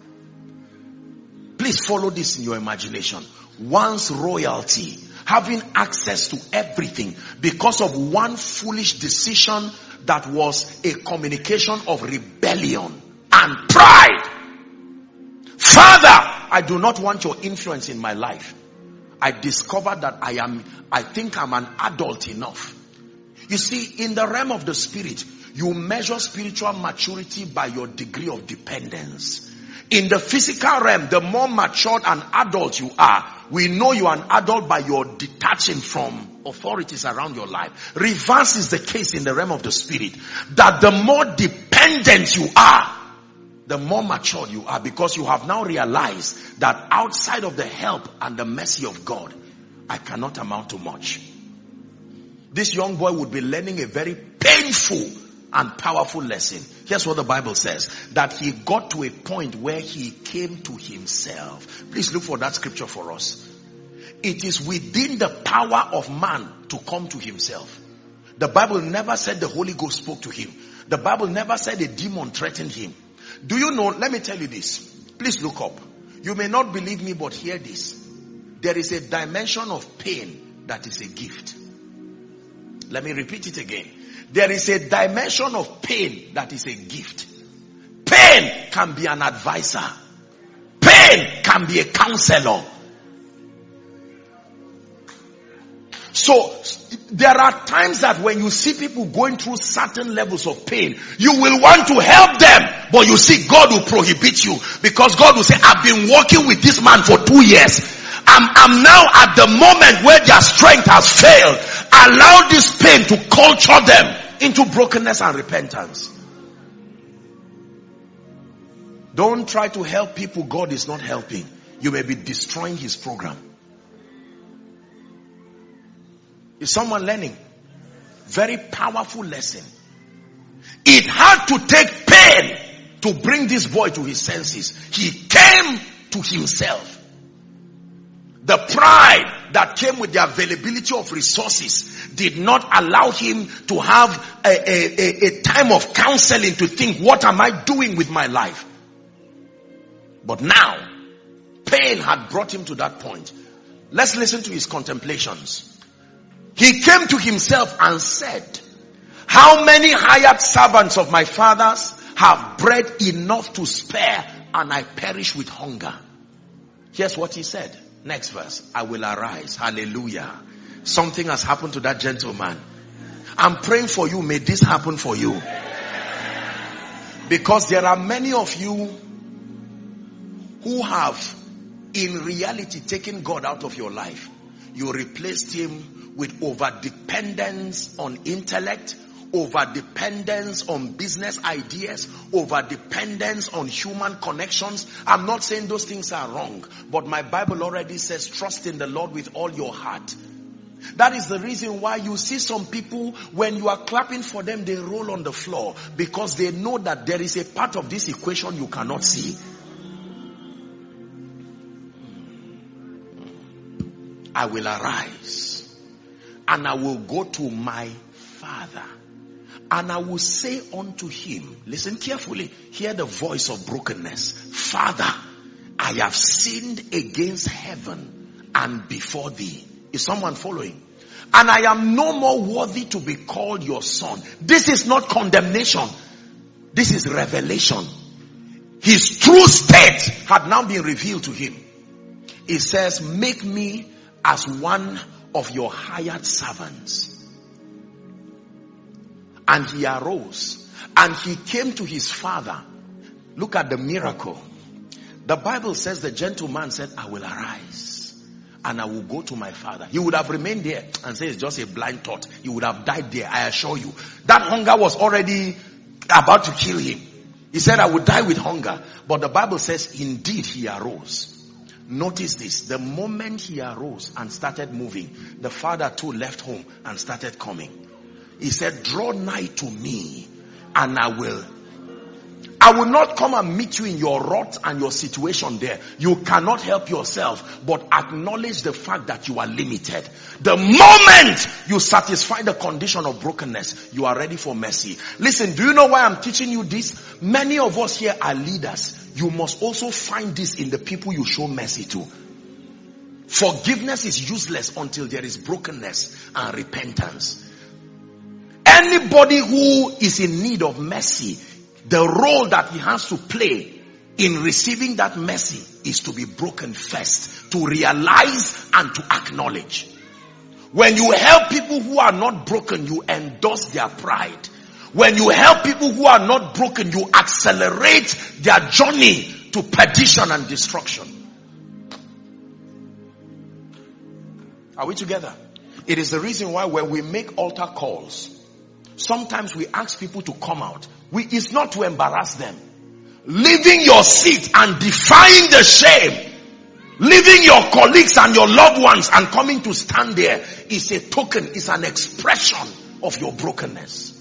Please follow this in your imagination. Once royalty, having access to everything because of one foolish decision that was a communication of rebellion and pride. Father, I do not want your influence in my life. I discovered that I think I'm an adult enough. You see, in the realm of the spirit, you measure spiritual maturity by your degree of dependence. In the physical realm, the more matured and adult you are, we know you are an adult by your detaching from authorities around your life. Reverse is the case in the realm of the spirit. That the more dependent you are, the more matured you are, because you have now realized that outside of the help and the mercy of God, I cannot amount to much. This young boy would be learning a very painful and powerful lesson. Here's what the Bible says, that he got to a point where he came to himself. Please look for that scripture for us. It is within the power of man to come to himself. The Bible never said the Holy Ghost spoke to him. The Bible never said a demon threatened him. Do you know, let me tell you this. Please look up. You may not believe me, but hear this. There is a dimension of pain that is a gift. Let me repeat it again. There is a dimension of pain that is a gift. Pain can be an advisor. Pain can be a counselor. So, there are times that when you see people going through certain levels of pain, you will want to help them, but you see God will prohibit you, because God will say, I've been working with this man for 2 years. I'm now at the moment where their strength has failed. Allow this pain to culture them into brokenness and repentance. Don't try to help people God is not helping. You may be destroying his program. Is someone learning? Very powerful lesson. It had to take pain to bring this boy to his senses. He came to himself. The pride that came with the availability of resources did not allow him to have a time of counseling to think, what am I doing with my life? But now, pain had brought him to that point. Let's listen to his contemplations. He came to himself and said, how many hired servants of my father's have bread enough to spare, and I perish with hunger? Here's what he said. Next verse. I will arise. Hallelujah. Something has happened to that gentleman. I'm praying for you. May this happen for you. Because there are many of you who have in reality taken God out of your life. You replaced him with over-dependence on intellect, over-dependence on business ideas, over-dependence on human connections. I'm not saying those things are wrong, but my Bible already says trust in the Lord with all your heart. That is the reason why you see some people, when you are clapping for them, they roll on the floor, because they know that there is a part of this equation you cannot see. I will arise and I will go to my father, and I will say unto him, listen carefully, hear the voice of brokenness. Father, I have sinned against heaven and before thee. Is someone following? And I am no more worthy to be called your son. This is not condemnation. This is revelation. His true state had now been revealed to him. He says, make me as one of your hired servants. And he arose and he came to his father. Look at the miracle. The Bible says the gentleman said, I will arise and I will go to my father. He would have remained there and said it's just a blind thought. He would have died there, I assure you. That hunger was already about to kill him. He said, I would die with hunger. But the Bible says, indeed he arose. Notice this. The moment he arose and started moving, the father too left home and started coming. He said, draw nigh to me and I will not come and meet you in your rot and your situation there. You cannot help yourself, but acknowledge the fact that you are limited. The moment you satisfy the condition of brokenness, you are ready for mercy. Listen, do you know why I'm teaching you this? Many of us here are leaders. You must also find this in the people you show mercy to. Forgiveness is useless until there is brokenness and repentance. Anybody who is in need of mercy, the role that he has to play in receiving that mercy is to be broken first, to realize and to acknowledge. When you help people who are not broken, you endorse their pride. When you help people who are not broken, you accelerate their journey to perdition and destruction. Are we together? It is the reason why when we make altar calls, sometimes we ask people to come out. It's not to embarrass them, leaving your seat and defying the shame, leaving your colleagues and your loved ones and coming to stand there is a token, is an expression of your brokenness.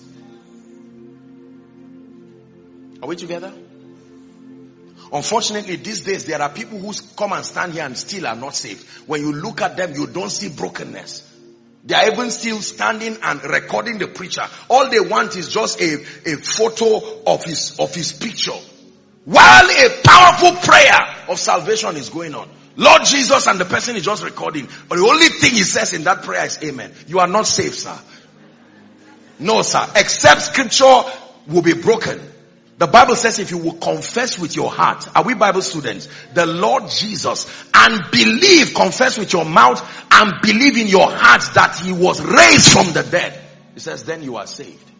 Are we together? Unfortunately, these days there are people who come and stand here and still are not saved. When you look at them, you don't see brokenness. They are even still standing and recording the preacher. All they want is just a photo of his picture, while a powerful prayer of salvation is going on. Lord Jesus, and the person is just recording. But the only thing he says in that prayer is amen. You are not saved, sir. No, sir. Except scripture will be broken. The Bible says if you will confess with your heart, are we Bible students? The Lord Jesus, and believe, confess with your mouth and believe in your heart that he was raised from the dead. It says then you are saved.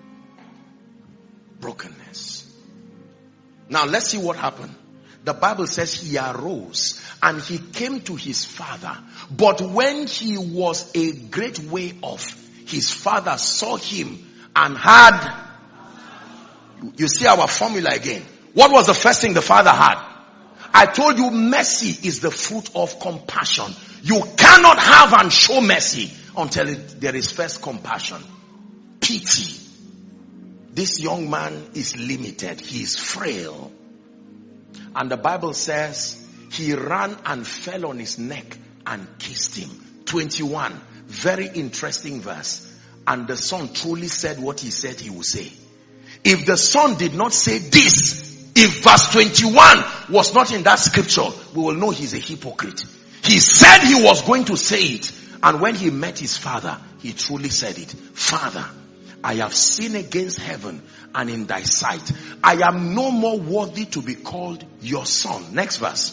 Brokenness. Now let's see what happened. The Bible says he arose and he came to his father. But when he was a great way off, his father saw him and had... You see our formula again. What was the first thing the father had? I told you mercy is the fruit of compassion. You cannot have and show mercy until there is first compassion. Pity. This young man is limited. He is frail. And the Bible says he ran and fell on his neck and kissed him. 21. Very interesting verse. And the son truly said what he said he would say. If the son did not say this, if verse 21 was not in that scripture, we will know he's a hypocrite. He said he was going to say it. And when he met his father, he truly said it. Father, I have sinned against heaven and in thy sight. I am no more worthy to be called your son. Next verse.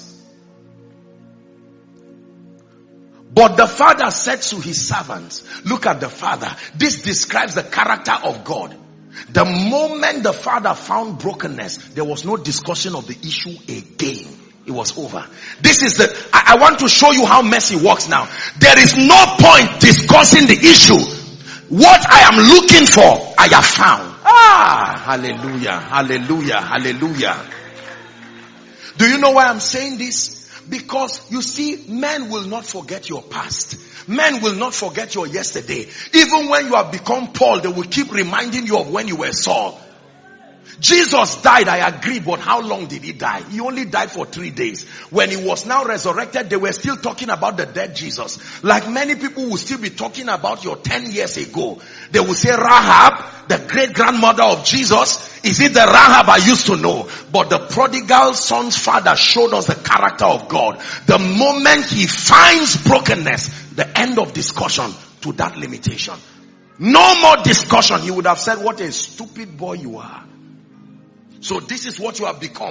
But the father said to his servants, look at the father. This describes the character of God. The moment the father found brokenness, there was no discussion of the issue again. It was over. This is I want to show you how mercy works now. There is no point discussing the issue. What I am looking for, I have found. Hallelujah, hallelujah, hallelujah. Do you know why I'm saying this? Because you see, men will not forget your past. Men will not forget your yesterday. Even when you have become Paul, they will keep reminding you of when you were Saul. Jesus died, I agree, but how long did he die? He only died for 3 days. When he was now resurrected, they were still talking about the dead Jesus. Like many people will still be talking about your 10 years ago. They will say Rahab, the great grandmother of Jesus, is it the Rahab I used to know? But the prodigal son's father showed us the character of God. The moment he finds brokenness, the end of discussion to that limitation. No more discussion. He would have said, what a stupid boy you are. So this is what you have become.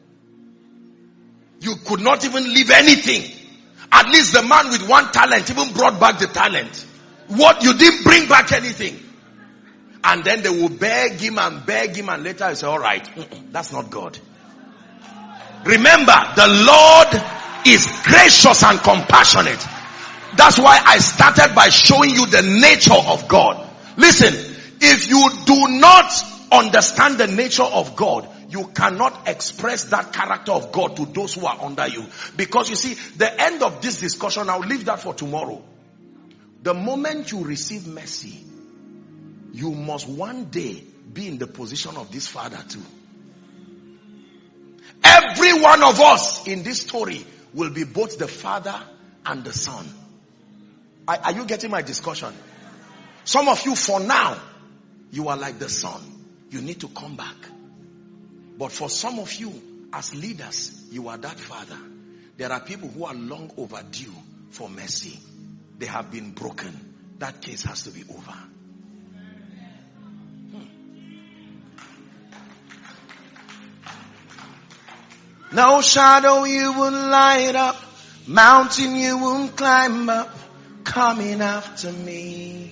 You could not even leave anything. At least the man with 1 talent even brought back the talent. What? You didn't bring back anything. And then they will beg him and later you say, all right, that's not God. Remember, the Lord is gracious and compassionate. That's why I started by showing you the nature of God. Listen, if you do not understand the nature of God, you cannot express that character of God to those who are under you. Because you see, the end of this discussion, I'll leave that for tomorrow. The moment you receive mercy, you must one day be in the position of this father too. Every one of us in this story will be both the father and the son. Are you getting my discussion? Some of you, for now, you are like the son. You need to come back. But for some of you, as leaders, you are that father. There are people who are long overdue for mercy. They have been broken. That case has to be over. No shadow you won't light up, mountain you won't climb up, coming after me.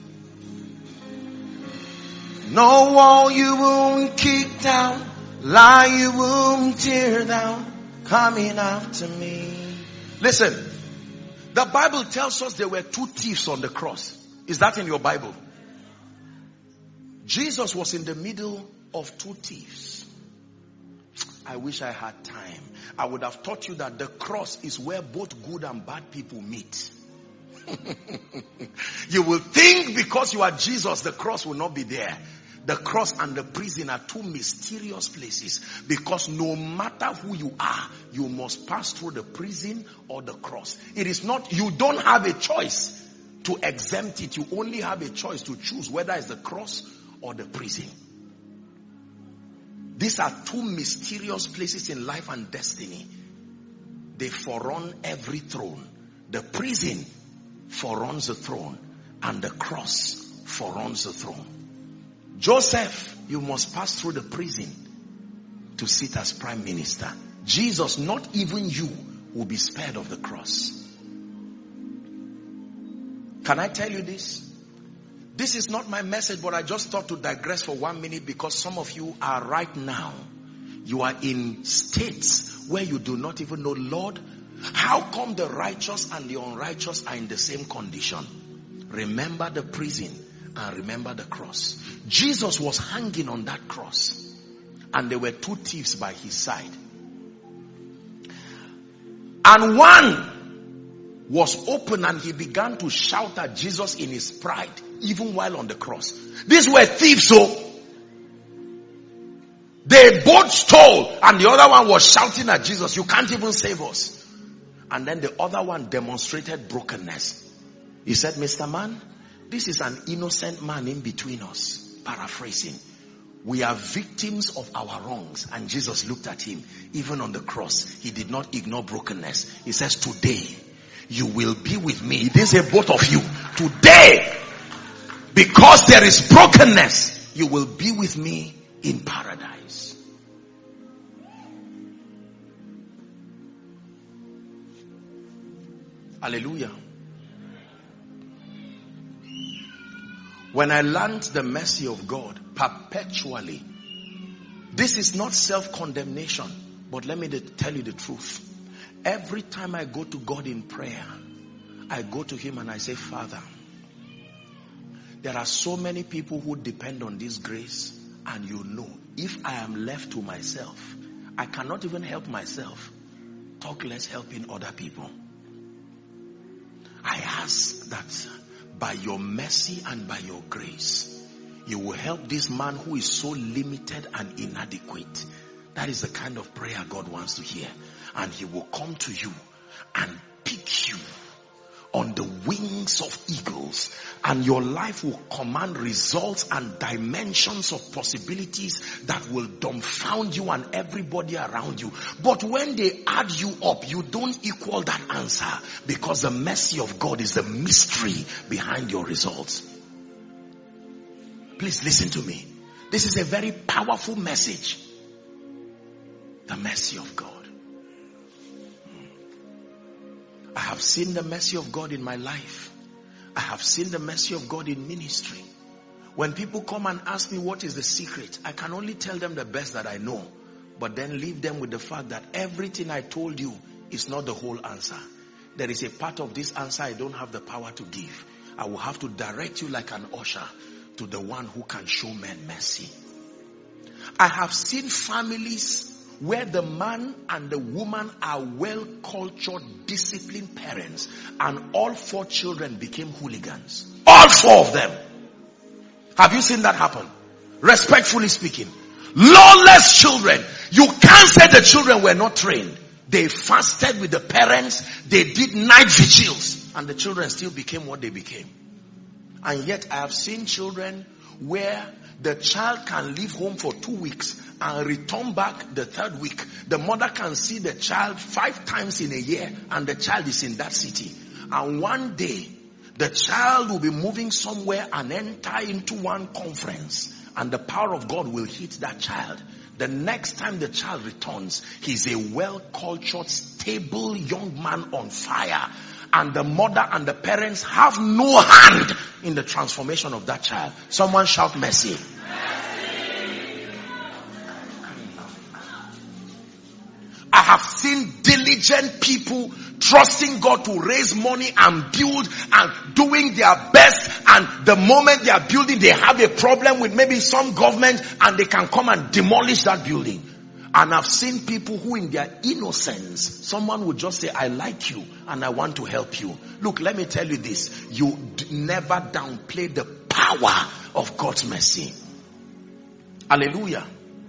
No wall you won't kick down, lie you won't tear down, coming after me. Listen, the Bible tells us there were 2 thieves on the cross. Is that in your Bible? Jesus was in the middle of 2 thieves. I wish I had time. I would have taught you that the cross is where both good and bad people meet. You will think because you are Jesus, the cross will not be there. The cross and the prison are two mysterious places, because no matter who you are, you must pass through the prison or the cross. It is not, you don't have a choice to exempt it. You only have a choice to choose whether it's the cross or the prison. These are two mysterious places in life and destiny. They forerun every throne. The prison foreruns the throne, and the cross foreruns the throne. Joseph, you must pass through the prison to sit as prime minister. Jesus, not even you will be spared of the cross. Can I tell you this? This is not my message, but I just thought to digress for 1 minute, because some of you are right now, you are in states where you do not even know, Lord, how come the righteous and the unrighteous are in the same condition? Remember the prison and remember the cross. Jesus was hanging on that cross, and there were two thieves by his side. And one was open, and he began to shout at Jesus in his pride, even while on the cross. These were thieves, so they both stole, and the other one was shouting at Jesus, you can't even save us. And then the other one demonstrated brokenness. He said, Mr. Man, this is an innocent man in between us. Paraphrasing. We are victims of our wrongs. And Jesus looked at him. Even on the cross, he did not ignore brokenness. He says, today, you will be with me. He didn't say both of you. Today, because there is brokenness, you will be with me in paradise. Hallelujah. When I learned the mercy of God perpetually, this is not self-condemnation, but let me tell you the truth. Every time I go to God in prayer, I go to him and I say, Father, there are so many people who depend on this grace, and you know, if I am left to myself, I cannot even help myself. Talk less helping other people. I ask that by your mercy and by your grace, you will help this man who is so limited and inadequate. That is the kind of prayer God wants to hear. And he will come to you and pick you on the wings of eagles, and your life will command results and dimensions of possibilities that will dumbfound you and everybody around you. But when they add you up, you don't equal that answer, because the mercy of God is the mystery behind your results. Please listen to me. This is a very powerful message. The mercy of God. I have seen the mercy of God in my life. I have seen the mercy of God in ministry. When people come and ask me what is the secret, I can only tell them the best that I know, but then leave them with the fact that everything I told you is not the whole answer. There is a part of this answer I don't have the power to give. I will have to direct you like an usher to the one who can show men mercy. I have seen families where the man and the woman are well-cultured, disciplined parents, and all 4 children became hooligans. All 4 of them. Have you seen that happen? Respectfully speaking. Lawless children. You can't say the children were not trained. They fasted with the parents. They did night vigils. And the children still became what they became. And yet I have seen children where the child can leave home for 2 weeks and return back the 3rd week. The mother can see the child 5 times in a year, and the child is in that city. And one day, the child will be moving somewhere and enter into one conference, and the power of God will hit that child. The next time the child returns, he's a well-cultured, stable young man on fire. And the mother and the parents have no hand in the transformation of that child. Someone shout mercy. I have seen diligent people trusting God to raise money and build and doing their best, and the moment they are building, they have a problem with maybe some government, and they can come and demolish that building. And I've seen people who in their innocence, someone would just say, I like you and I want to help you. Look, let me tell you this. You never downplay the power of God's mercy. Hallelujah.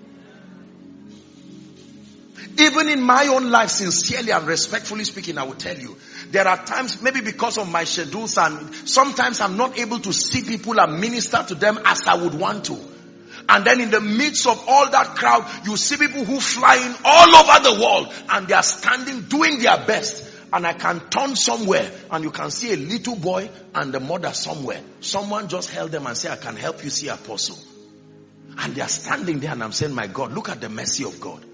Even in my own life, sincerely and respectfully speaking, I will tell you, there are times, maybe because of my schedules, and sometimes I'm not able to see people and minister to them as I would want to. And then in the midst of all that crowd, you see people who fly in all over the world and they are standing doing their best. And I can turn somewhere and you can see a little boy and the mother somewhere. Someone just held them and said, I can help you see Apostle. And they are standing there and I'm saying, my God, look at the mercy of God.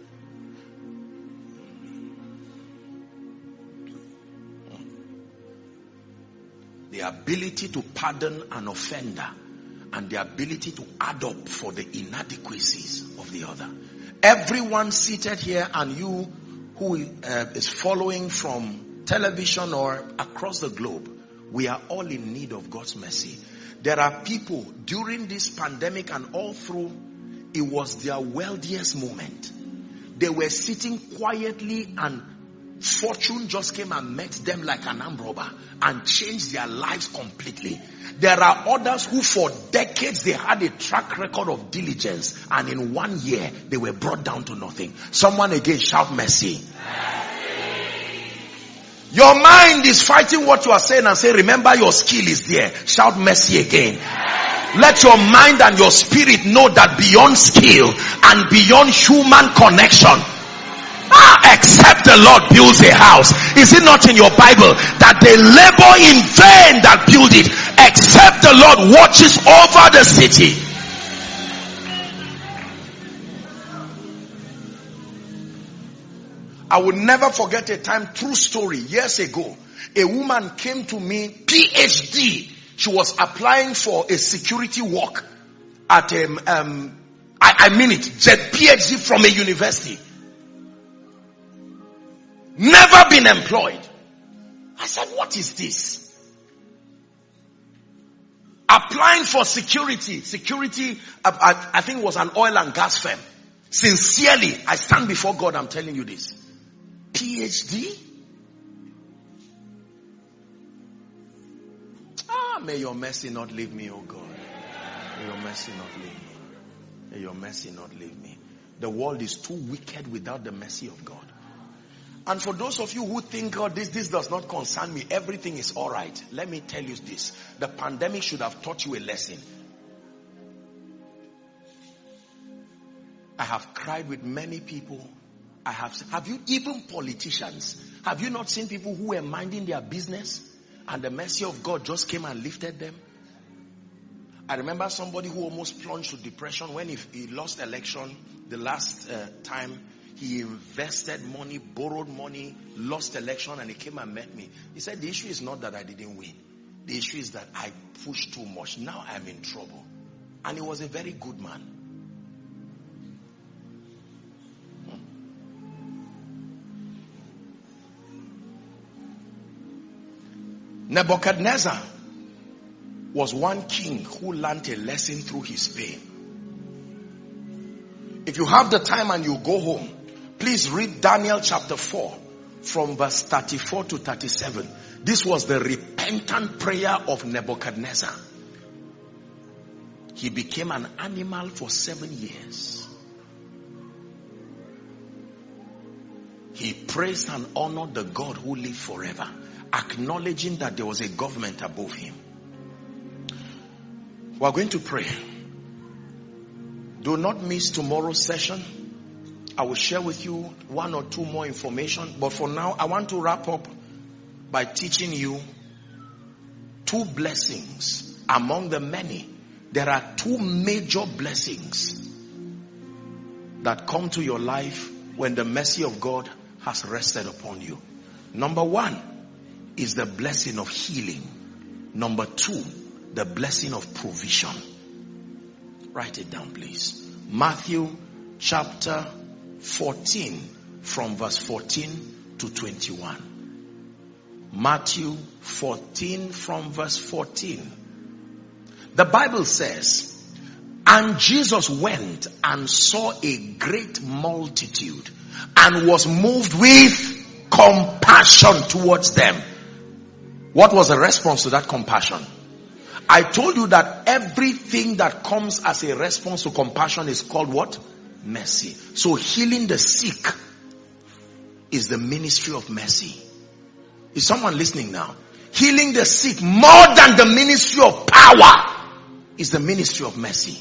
The ability to pardon an offender and the ability to add up for the inadequacies of the other. Everyone seated here and you who is following from television or across the globe, we are all in need of God's mercy. There are people during this pandemic and all through, it was their wealthiest moment. They were sitting quietly and fortune just came and met them like an armed robber and changed their lives completely. There are others who for decades they had a track record of diligence and in 1 year they were brought down to nothing. Someone again shout mercy. Your mind is fighting what you are saying and say, remember your skill is there. Shout mercy again. Let your mind and your spirit know that beyond skill and beyond human connection, except the Lord builds a house. Is it not in your Bible that they labor in vain that build it, except the Lord watches over the city? I will never forget a time, true story, years ago. A woman came to me, PhD. She was applying for a security work at I mean it, PhD from a university. Never been employed. I said, what is this? Applying for security. Security, I think was an oil and gas firm. Sincerely, I stand before God, I'm telling you this. PhD? May your mercy not leave me, oh God. May your mercy not leave me. May your mercy not leave me. The world is too wicked without the mercy of God. And for those of you who think, God, this does not concern me, everything is all right. Let me tell you this. The pandemic should have taught you a lesson. I have cried with many people. Have you, even politicians, have you not seen people who were minding their business and the mercy of God just came and lifted them? I remember somebody who almost plunged to depression when he lost election the last time. He invested money, borrowed money, lost election, and he came and met me. He said, the issue is not that I didn't win. The issue is that I pushed too much. Now I'm in trouble. And he was a very good man. Nebuchadnezzar was one king who learned a lesson through his pain. If you have the time and you go home, please read Daniel chapter 4 from verse 34 to 37. This was the repentant prayer of Nebuchadnezzar. He became an animal for 7 years. He praised and honored the God who lived forever, acknowledging that there was a government above him. We are going to pray. Do not miss tomorrow's session. I will share with you 1 or 2 more information. But for now, I want to wrap up by teaching you 2 blessings among the many. There are 2 major blessings that come to your life when the mercy of God has rested upon you. Number 1 is the blessing of healing. Number 2, the blessing of provision. Write it down, please. Matthew chapter 14 from verse 14 to 21. Matthew 14 from verse 14. The Bible says, And Jesus went and saw a great multitude and was moved with compassion towards them. What was the response to that compassion? I told you that everything that comes as a response to compassion is called what? Mercy. So healing the sick is the ministry of mercy. Is someone listening now? Healing the sick more than the ministry of power is the ministry of mercy.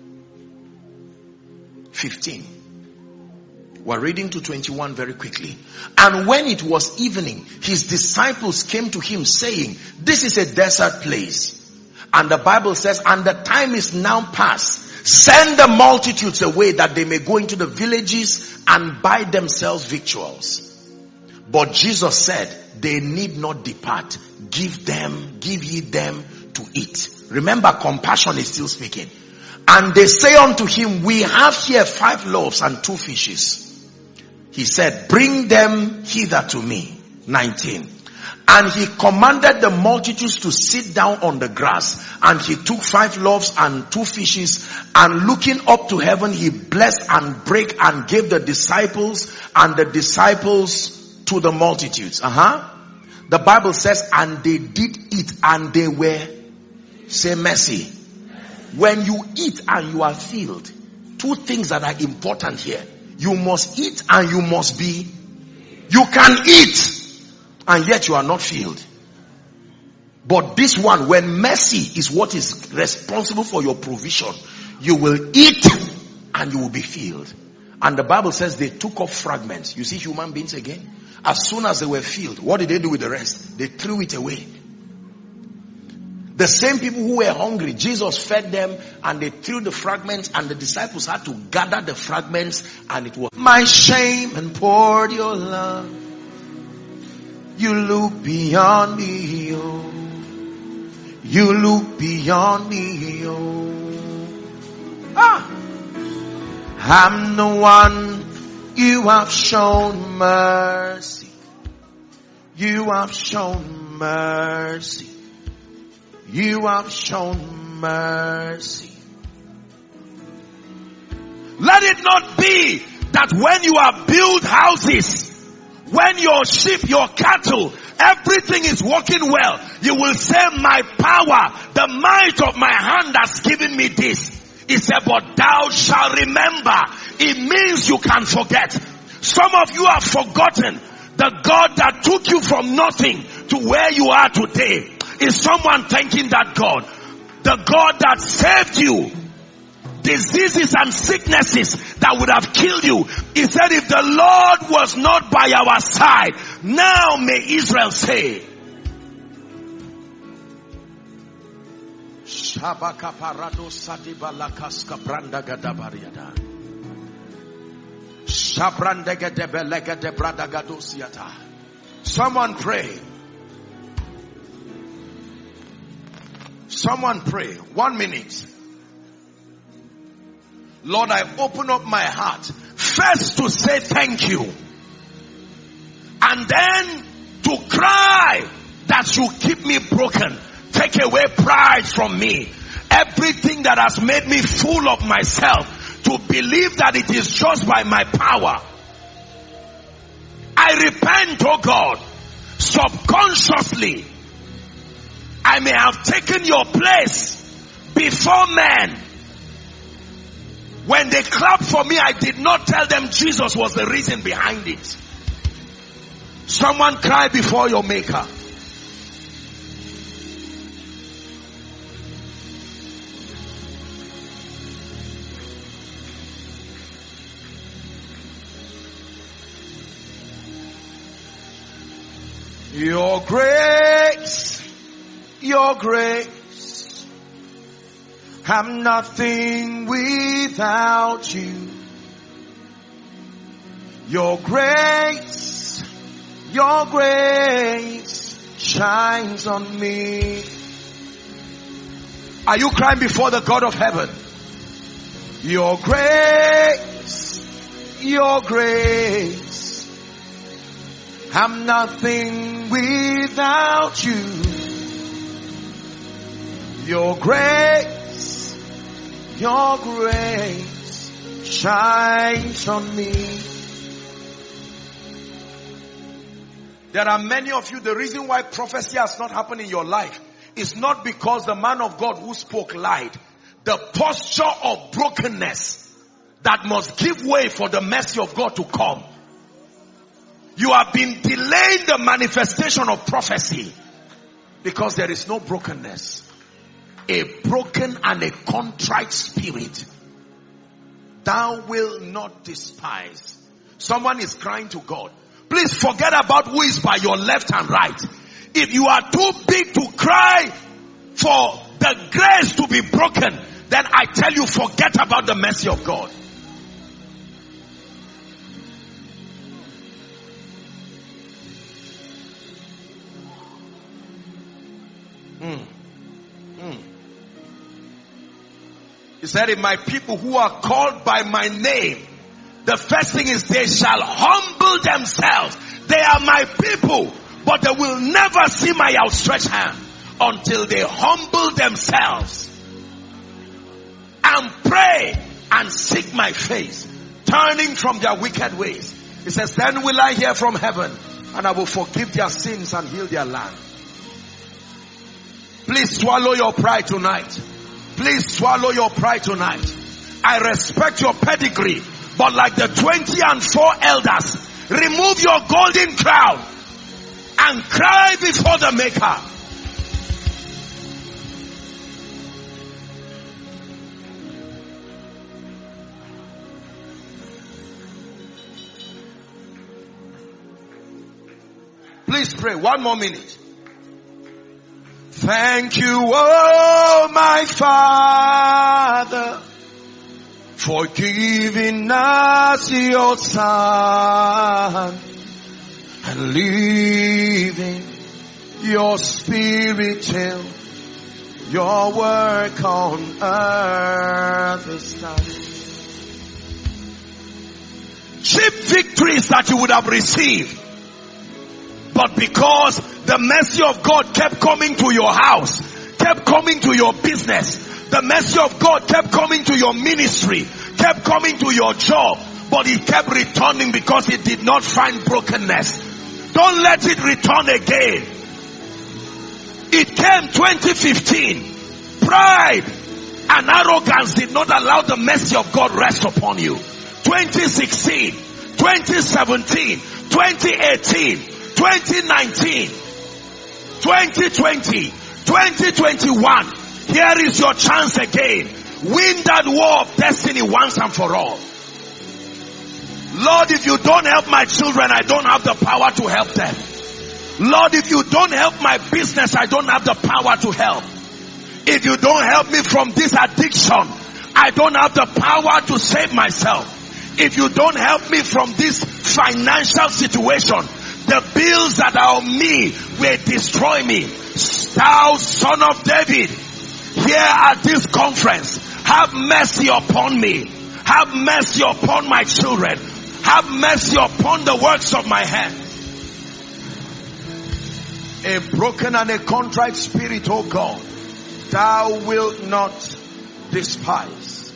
15. We're reading to 21 very quickly. And when it was evening, his disciples came to him saying, this is a desert place. And the Bible says, and the time is now past. Send the multitudes away that they may go into the villages and buy themselves victuals. But Jesus said, they need not depart. Give ye them to eat. Remember, compassion is still speaking. And they say unto him, we have here 5 loaves and 2 fishes. He said, bring them hither to me. 19. And he commanded the multitudes to sit down on the grass. And he took 5 loaves and 2 fishes. And looking up to heaven, he blessed and brake and gave the disciples, and the disciples to the multitudes. The Bible says, and they did eat and they were, say mercy. When you eat and you are filled, 2 things that are important here. You must eat and you must be. You can eat and yet you are not filled. But this one, when mercy is what is responsible for your provision, you will eat and you will be filled. And the Bible says they took up fragments. You see human beings again? As soon as they were filled, what did they do with the rest? They threw it away. The same people who were hungry, Jesus fed them and they threw the fragments, and the disciples had to gather the fragments, and it was my shame and poured your love. You look beyond me, oh. You look beyond me, oh. I'm the one. You have shown mercy. You have shown mercy. You have shown mercy. Let it not be that when you have built houses, when your sheep, your cattle, everything is working well, you will say, my power, the might of my hand has given me this. He said, but thou shalt remember. It means you can forget. Some of you have forgotten the God that took you from nothing to where you are today. Is someone thanking that God? The God that saved you. Diseases and sicknesses that would have killed you. He said, if the Lord was not by our side, now may Israel say. Someone pray. Someone pray. 1 minute. Lord, I open up my heart first to say thank you, and then to cry that you keep me broken. Take away pride from me. Everything that has made me full of myself, to believe that it is just by my power. I repent, oh God, subconsciously. I may have taken your place before men. When they clapped for me, I did not tell them Jesus was the reason behind it. Someone cry before your Maker. Your grace, your grace. I'm nothing without you. Your grace shines on me. Are you crying before the God of heaven? Your grace. I'm nothing without you. Your grace Your grace shines on me. There are many of you, the reason why prophecy has not happened in your life is not because the man of God who spoke lied. The posture of brokenness that must give way for the mercy of God to come. You have been delaying the manifestation of prophecy because there is no brokenness. A broken and a contrite spirit thou will not despise. Someone is crying to God. Please forget about who is by your left and right. If you are too big to cry for the grace to be broken, then I tell you, forget about the mercy of God. He said, if my people who are called by my name, the first thing is they shall humble themselves. They are my people, but they will never see my outstretched hand until they humble themselves and pray and seek my face, turning from their wicked ways. He says, then will I hear from heaven and I will forgive their sins and heal their land. Please swallow your pride tonight. Please swallow your pride tonight. I respect your pedigree, but like the 24 elders, remove your golden crown and cry before the Maker. Please pray. 1 more minute. Thank you, oh my Father, for giving us your Son and leaving your Spirit till your work on earth is done. Cheap victories that you would have received, but because the mercy of God kept coming to your house, kept coming to your business, the mercy of God kept coming to your ministry, kept coming to your job, but it kept returning because it did not find brokenness. Don't let it return again. It came 2015. Pride and arrogance did not allow the mercy of God rest upon you. 2016, 2017, 2018, 2019, 2020, 2021. Here is your chance again. Win that war of destiny once and for all. Lord, if you don't help my children, I don't have the power to help them. Lord, if you don't help my business, I don't have the power to help. If you don't help me from this addiction, I don't have the power to save myself. If you don't help me from this financial situation, the bills that are on me will destroy me. Thou Son of David, here at this conference, have mercy upon me. Have mercy upon my children. Have mercy upon the works of my hands. A broken and a contrite spirit, O God, thou wilt not despise.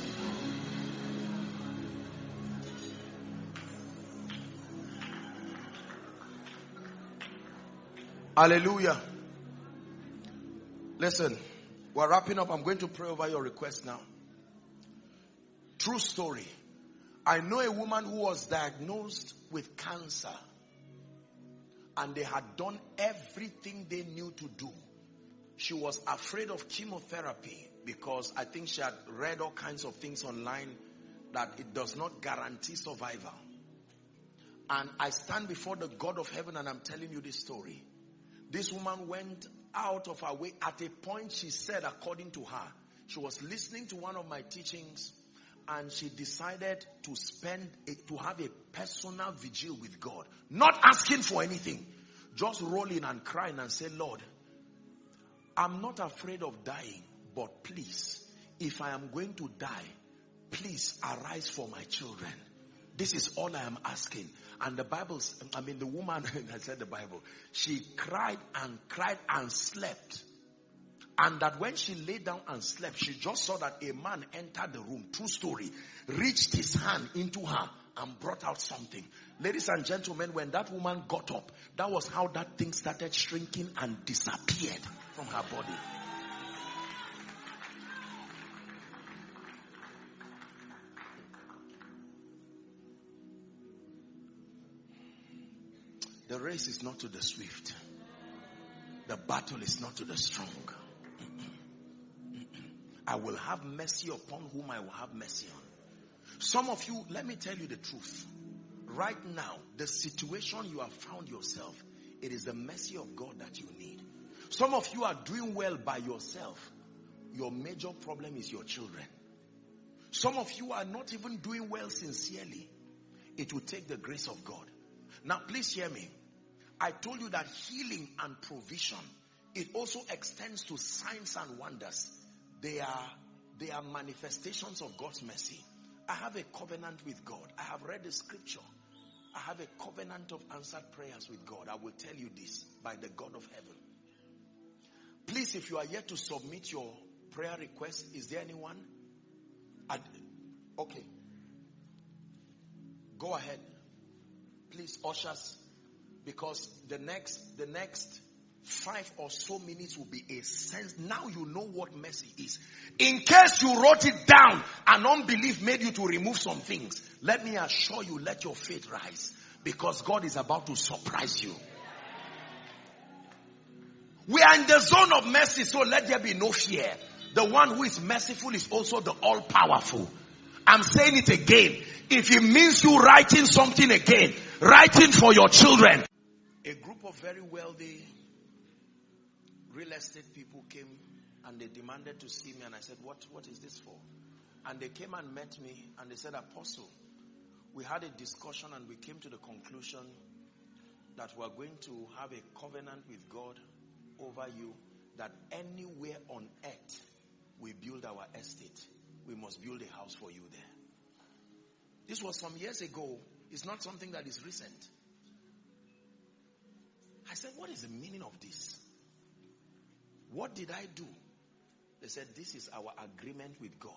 Hallelujah. Listen, we're wrapping up. I'm going to pray over your request now. True story. I know a woman who was diagnosed with cancer, and they had done everything they knew to do. She was afraid of chemotherapy because I think she had read all kinds of things online that it does not guarantee survival. And I stand before the God of heaven and I'm telling you this story. This woman went out of her way. At a point, she said, according to her, she was listening to one of my teachings and she decided to have a personal vigil with God. Not asking for anything. Just rolling and crying and say, Lord, I'm not afraid of dying, but please, if I am going to die, please arise for my children. This is all I am asking. And the the woman, I said the Bible, she cried and slept. And that when she lay down and slept, she just saw that a man entered the room, true story, reached his hand into her and brought out something. Ladies and gentlemen, when that woman got up, that was how that thing started shrinking and disappeared from her body. The race is not to the swift. The battle is not to the strong. I will have mercy upon whom I will have mercy on. Some of you, let me tell you the truth. Right now, the situation you have found yourself, it is the mercy of God that you need. Some of you are doing well by yourself. Your major problem is your children. Some of you are not even doing well sincerely. It will take the grace of God. Now, please hear me. I told you that healing and provision, it also extends to signs and wonders. They are manifestations of God's mercy. I have a covenant with God. I have read the scripture. I have a covenant of answered prayers with God. I will tell you this by the God of heaven. Please, if you are yet to submit your prayer request, is there anyone? Okay. Go ahead. Please, ushers, because the next 5 or so minutes will be a sense. Now you know what mercy is. In case you wrote it down and unbelief made you to remove some things, let me assure you, let your faith rise, because God is about to surprise you. We are in the zone of mercy, so let there be no fear. The one who is merciful is also the all-powerful. I'm saying it again. If it means you writing something again, writing for your children. A group of very wealthy real estate people came and they demanded to see me, and I said, what is this for? And they came and met me and they said, Apostle, we had a discussion and we came to the conclusion that we are going to have a covenant with God over you, that anywhere on earth we build our estate, we must build a house for you there. This was some years ago. It's not something that is recent. I said, what is the meaning of this? What did I do? They said, this is our agreement with God.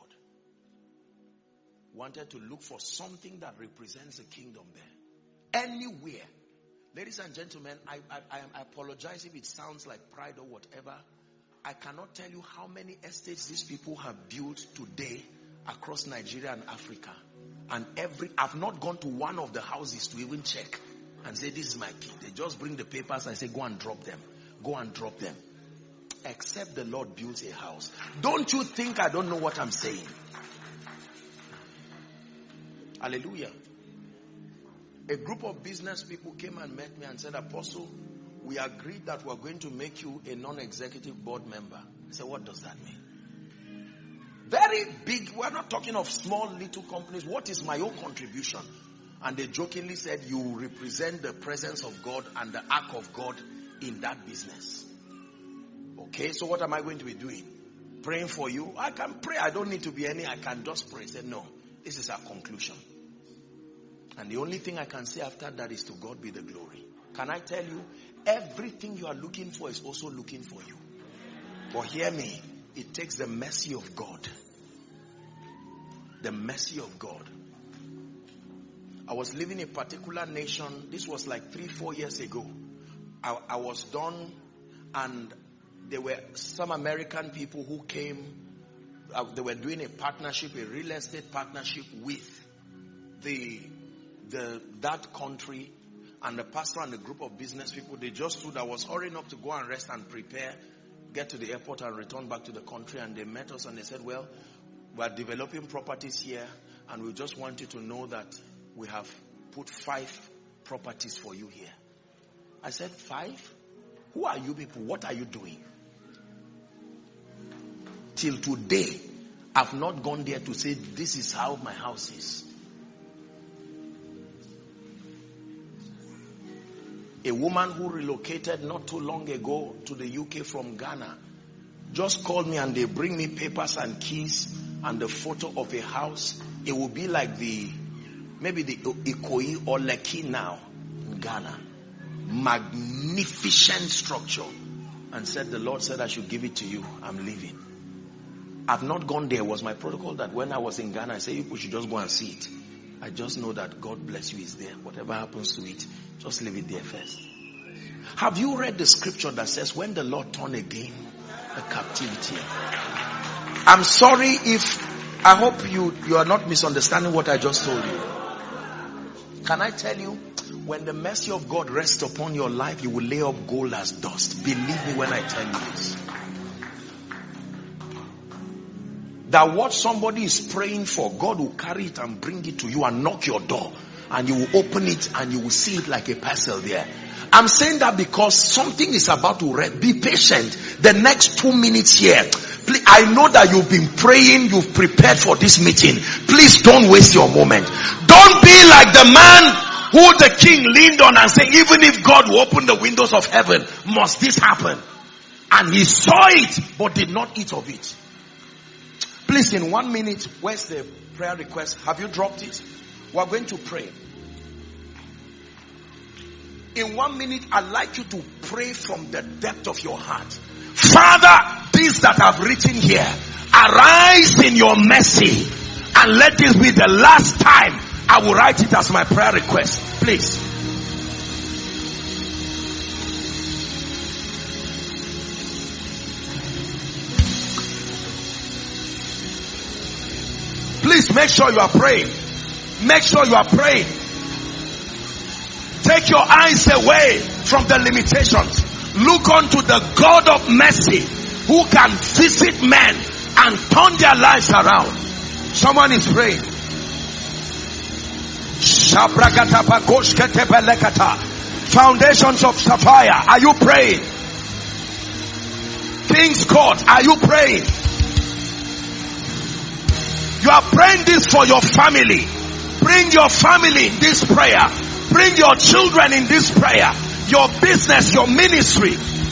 Wanted to look for something that represents the kingdom there. Anywhere. Ladies and gentlemen, I apologize if it sounds like pride or whatever. I cannot tell you how many estates these people have built today across Nigeria and Africa. And I've not gone to one of the houses to even check and say, this is my key. They just bring the papers and say, go and drop them. Go and drop them. Except the Lord builds a house. Don't you think I don't know what I'm saying? Hallelujah. A group of business people came and met me and said, Apostle, we agreed that we're going to make you a non-executive board member. I said, what does that mean? Very big. We're not talking of small, little companies. What is my own contribution? And they jokingly said, you represent the presence of God and the ark of God in that business. Okay, so what am I going to be doing? Praying for you? I can pray. I don't need to be I can just pray. I said, no, this is our conclusion. And the only thing I can say after that is to God be the glory. Can I tell you, everything you are looking for is also looking for you. But hear me, it takes the mercy of God. The mercy of God. I was living in a particular nation. This was like 3-4 years ago. I was done, and there were some American people who came. They were doing a partnership, a real estate partnership with that country, and the pastor and the group of business people. They just stood. I was hurrying up to go and rest and prepare, get to the airport and return back to the country. And they met us and they said, well, we are developing properties here, and we just want you to know that we have put 5 properties for you here. I said, 5? Who are you people? What are you doing? Till today, I've not gone there to say, this is how my house is. A woman who relocated not too long ago to the UK from Ghana just called me, and they bring me papers and keys and the photo of a house. It will be like maybe the Ikoyi or Lekki now in Ghana. Magnificent structure. and said, the Lord said I should give it to you. I'm leaving. I've not gone there. It was my protocol that when I was in Ghana, I said, you should just go and see it. I just know that God bless you is there. Whatever happens to it, just leave it there first. Have you read the scripture that says, when the Lord turned again the captivity? I'm sorry if, I hope you are not misunderstanding what I just told you. Can I tell you, when the mercy of God rests upon your life, you will lay up gold as dust. Believe me when I tell you this. That what somebody is praying for, God will carry it and bring it to you and knock your door. And you will open it and you will see it like a parcel there. I'm saying that because something is about to rest. Be patient. The next 2 minutes here. Please, I know that you've been praying, you've prepared for this meeting. Please don't waste your moment. Don't be like the man who the king leaned on and said, even if God will open the windows of heaven, must this happen? And he saw it, but did not eat of it. Please, in 1 minute, where's the prayer request? Have you dropped it? We're going to pray. In 1 minute, I'd like you to pray from the depth of your heart. Father, these that have written here, arise in your mercy and let this be the last time I will write it as my prayer request. Please. Please make sure you are praying. Make sure you are praying. Take your eyes away from the limitations. Look unto the God of mercy who can visit men and turn their lives around. Someone is praying. Foundations of Sapphire, are you praying? King's Court, are you praying? You are praying this for your family. Bring your family in this prayer. Bring your children in this prayer. Your business, your ministry.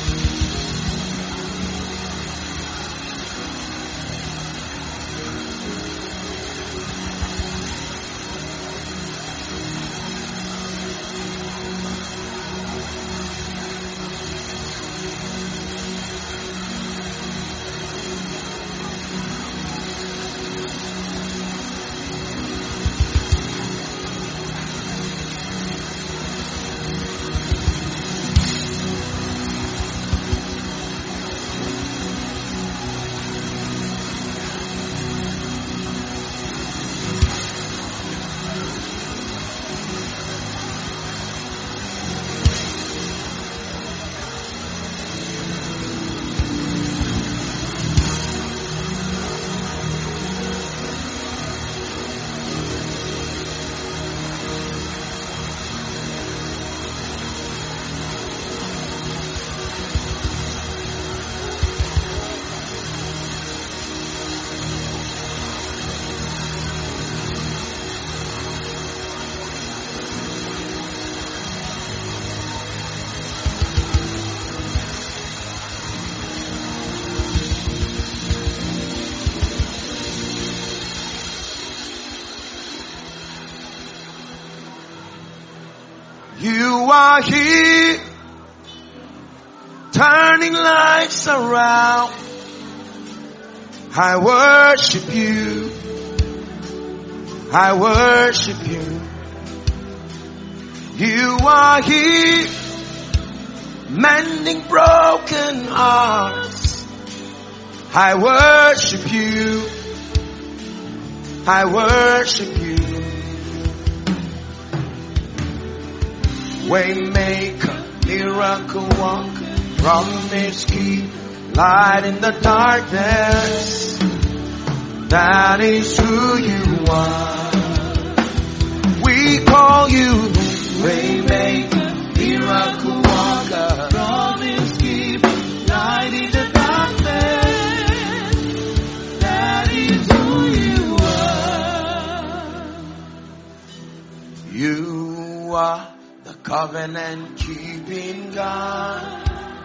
You are here, turning lives around. I worship you. I worship you. You are here, mending broken hearts. I worship you. I worship you. Waymaker, miracle worker, promise keep, light in the darkness. That is who you are. We call you Waymaker, miracle worker, promise keep, light in the darkness. That is who you are. You are the covenant keeping God.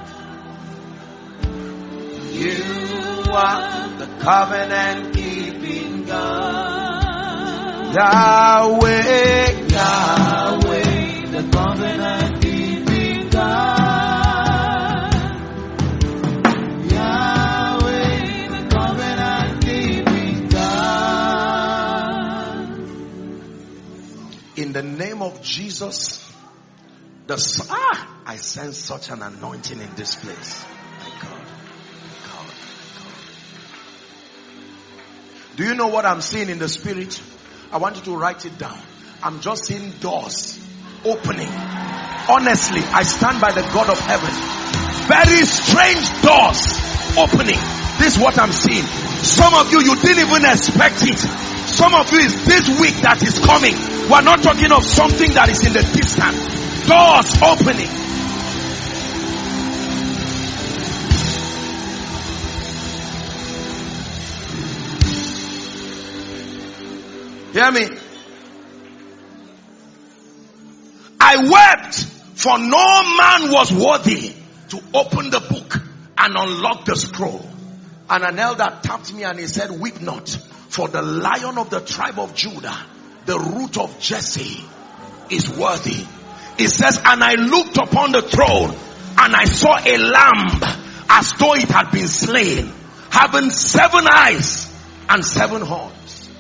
You are the covenant keeping God. Yahweh, Yahweh, the covenant keeping God. In the name of Jesus, I sense such an anointing in this place. My God. God. Do you know what I'm seeing in the spirit? I want you to write it down. I'm just seeing doors opening. Honestly, I stand by the God of heaven. Very strange doors opening. This is what I'm seeing. Some of you didn't even expect it. Some of you, is this week that is coming. We're not talking of something that is in the distance. Doors opening. Hear me. I wept, for no man was worthy to open the book and unlock the scroll. And an elder tapped me and he said, weep not, for the Lion of the tribe of Judah, the root of Jesse, is worthy. It says, and I looked upon the throne and I saw a lamb as though it had been slain, having 7 eyes and 7 horns.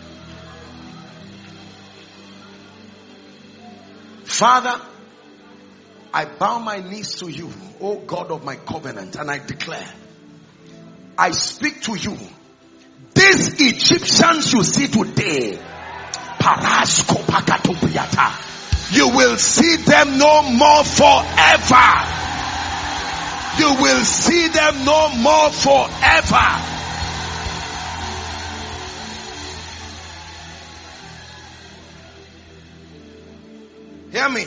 Father, I bow my knees to you, O God of my covenant, and I declare, I speak to you. These Egyptians you see today, you will see them no more forever. You will see them no more forever. Hear me.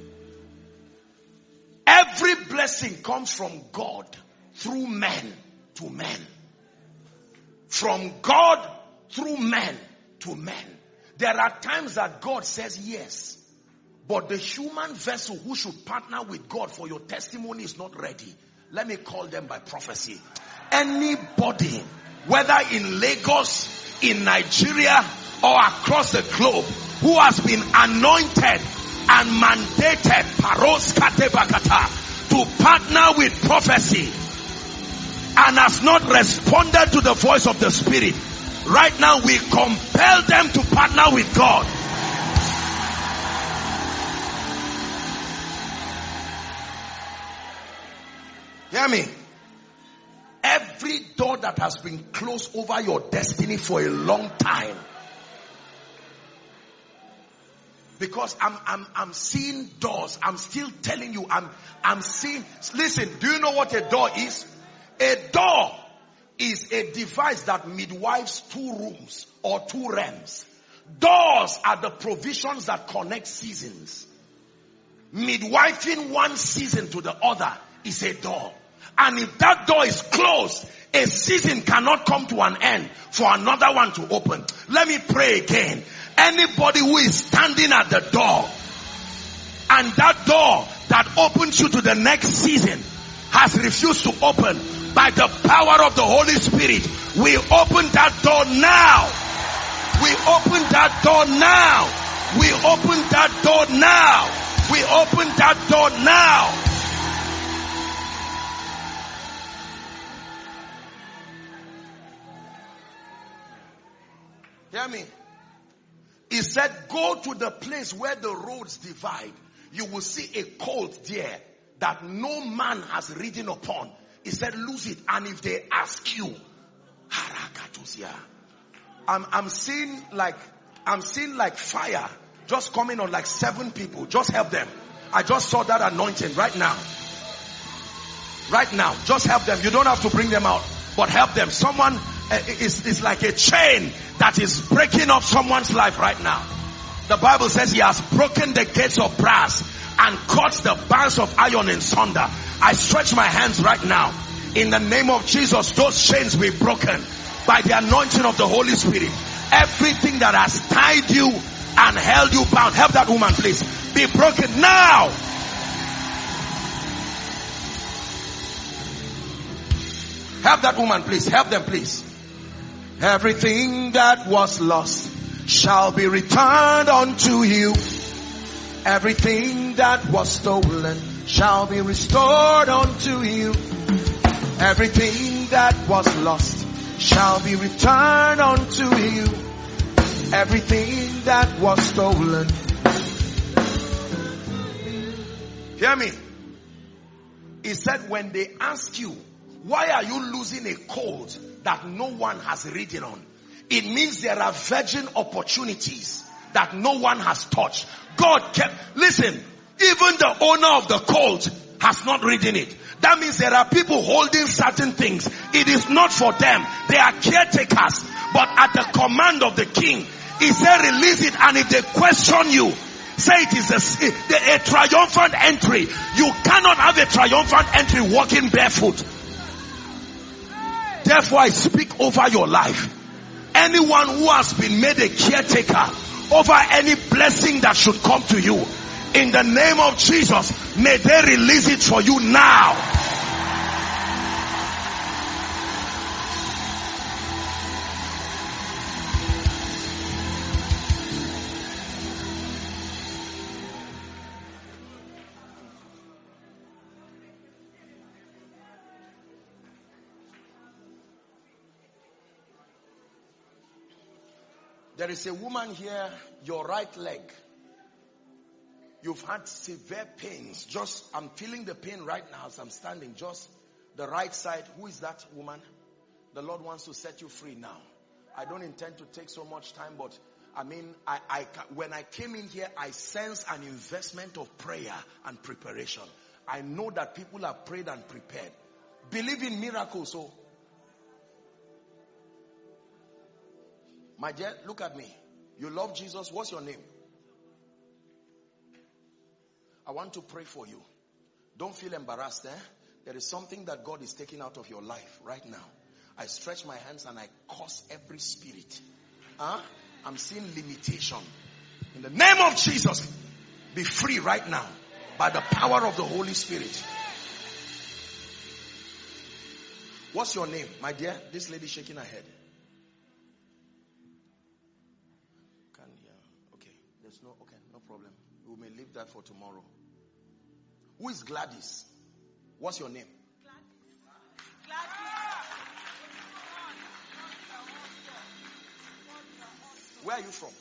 Every blessing comes from God through men to men. From God through men to men. There are times that God says yes, but the human vessel who should partner with God for your testimony is not ready. Let me call them by prophecy. Anybody, whether in Lagos, in Nigeria, or across the globe, who has been anointed and mandated to partner with prophecy and has not responded to the voice of the Spirit, right now we compel them to partner with God. Hear me. Every door that has been closed over your destiny for a long time, because I'm seeing doors. I'm still telling you, I'm seeing. Listen, do you know what a door is? A door is a device that midwives 2 rooms or 2 realms. Doors are the provisions that connect seasons. Midwifing one season to the other is a door. And if that door is closed, a season cannot come to an end for another one to open. Let me pray again. Anybody who is standing at the door, and that door that opens you to the next season has refused to open, by the power of the Holy Spirit, we open that door now. We open that door now. We open that door now. We open that door now. Hear me. He said, go to the place where the roads divide. You will see a colt there that no man has ridden upon. He said, lose it. And if they ask you, I'm seeing like fire just coming on like 7 people. Just help them. I just saw that anointing right now. Right now. Just help them. You don't have to bring them out, but help them. Someone is like a chain that is breaking up someone's life right now. The Bible says he has broken the gates of brass and cut the bars of iron in sunder. I stretch my hands right now. In the name of Jesus, those chains be broken by the anointing of the Holy Spirit. Everything that has tied you and held you bound, help that woman please, be broken now. Help that woman please, help them please. Everything that was lost shall be returned unto you. Everything that was stolen shall be restored unto you. Everything that was lost shall be returned unto you. Everything that was stolen Hear me. He said, when they ask you, why are you losing a code that no one has ridden on? It means there are virgin opportunities that no one has touched. God kept, listen, even the owner of the colt has not ridden it. That means there are people holding certain things. It is not for them. They are caretakers. But at the command of the king, he said release it, and if they question you, say it is a triumphant entry. You cannot have a triumphant entry walking barefoot. Therefore I speak over your life. Anyone who has been made a caretaker over any blessing that should come to you, in the name of Jesus, may they release it for you now. There is a woman here, your right leg. You've had severe pains. I'm feeling the pain right now as I'm standing. Just the right side. Who is that woman? The Lord wants to set you free now. I don't intend to take so much time, but I mean, when I came in here, I sense an investment of prayer and preparation. I know that people have prayed and prepared. Believe in miracles. So, my dear, look at me. You love Jesus. What's your name? I want to pray for you. Don't feel embarrassed. There is something that God is taking out of your life right now. I stretch my hands and I curse every spirit. I'm seeing limitation. In the name of Jesus, be free right now by the power of the Holy Spirit. What's your name, my dear? This lady shaking her head. Okay, no problem. We may leave that for tomorrow. Who is Gladys? What's your name? Gladys. Where are you from?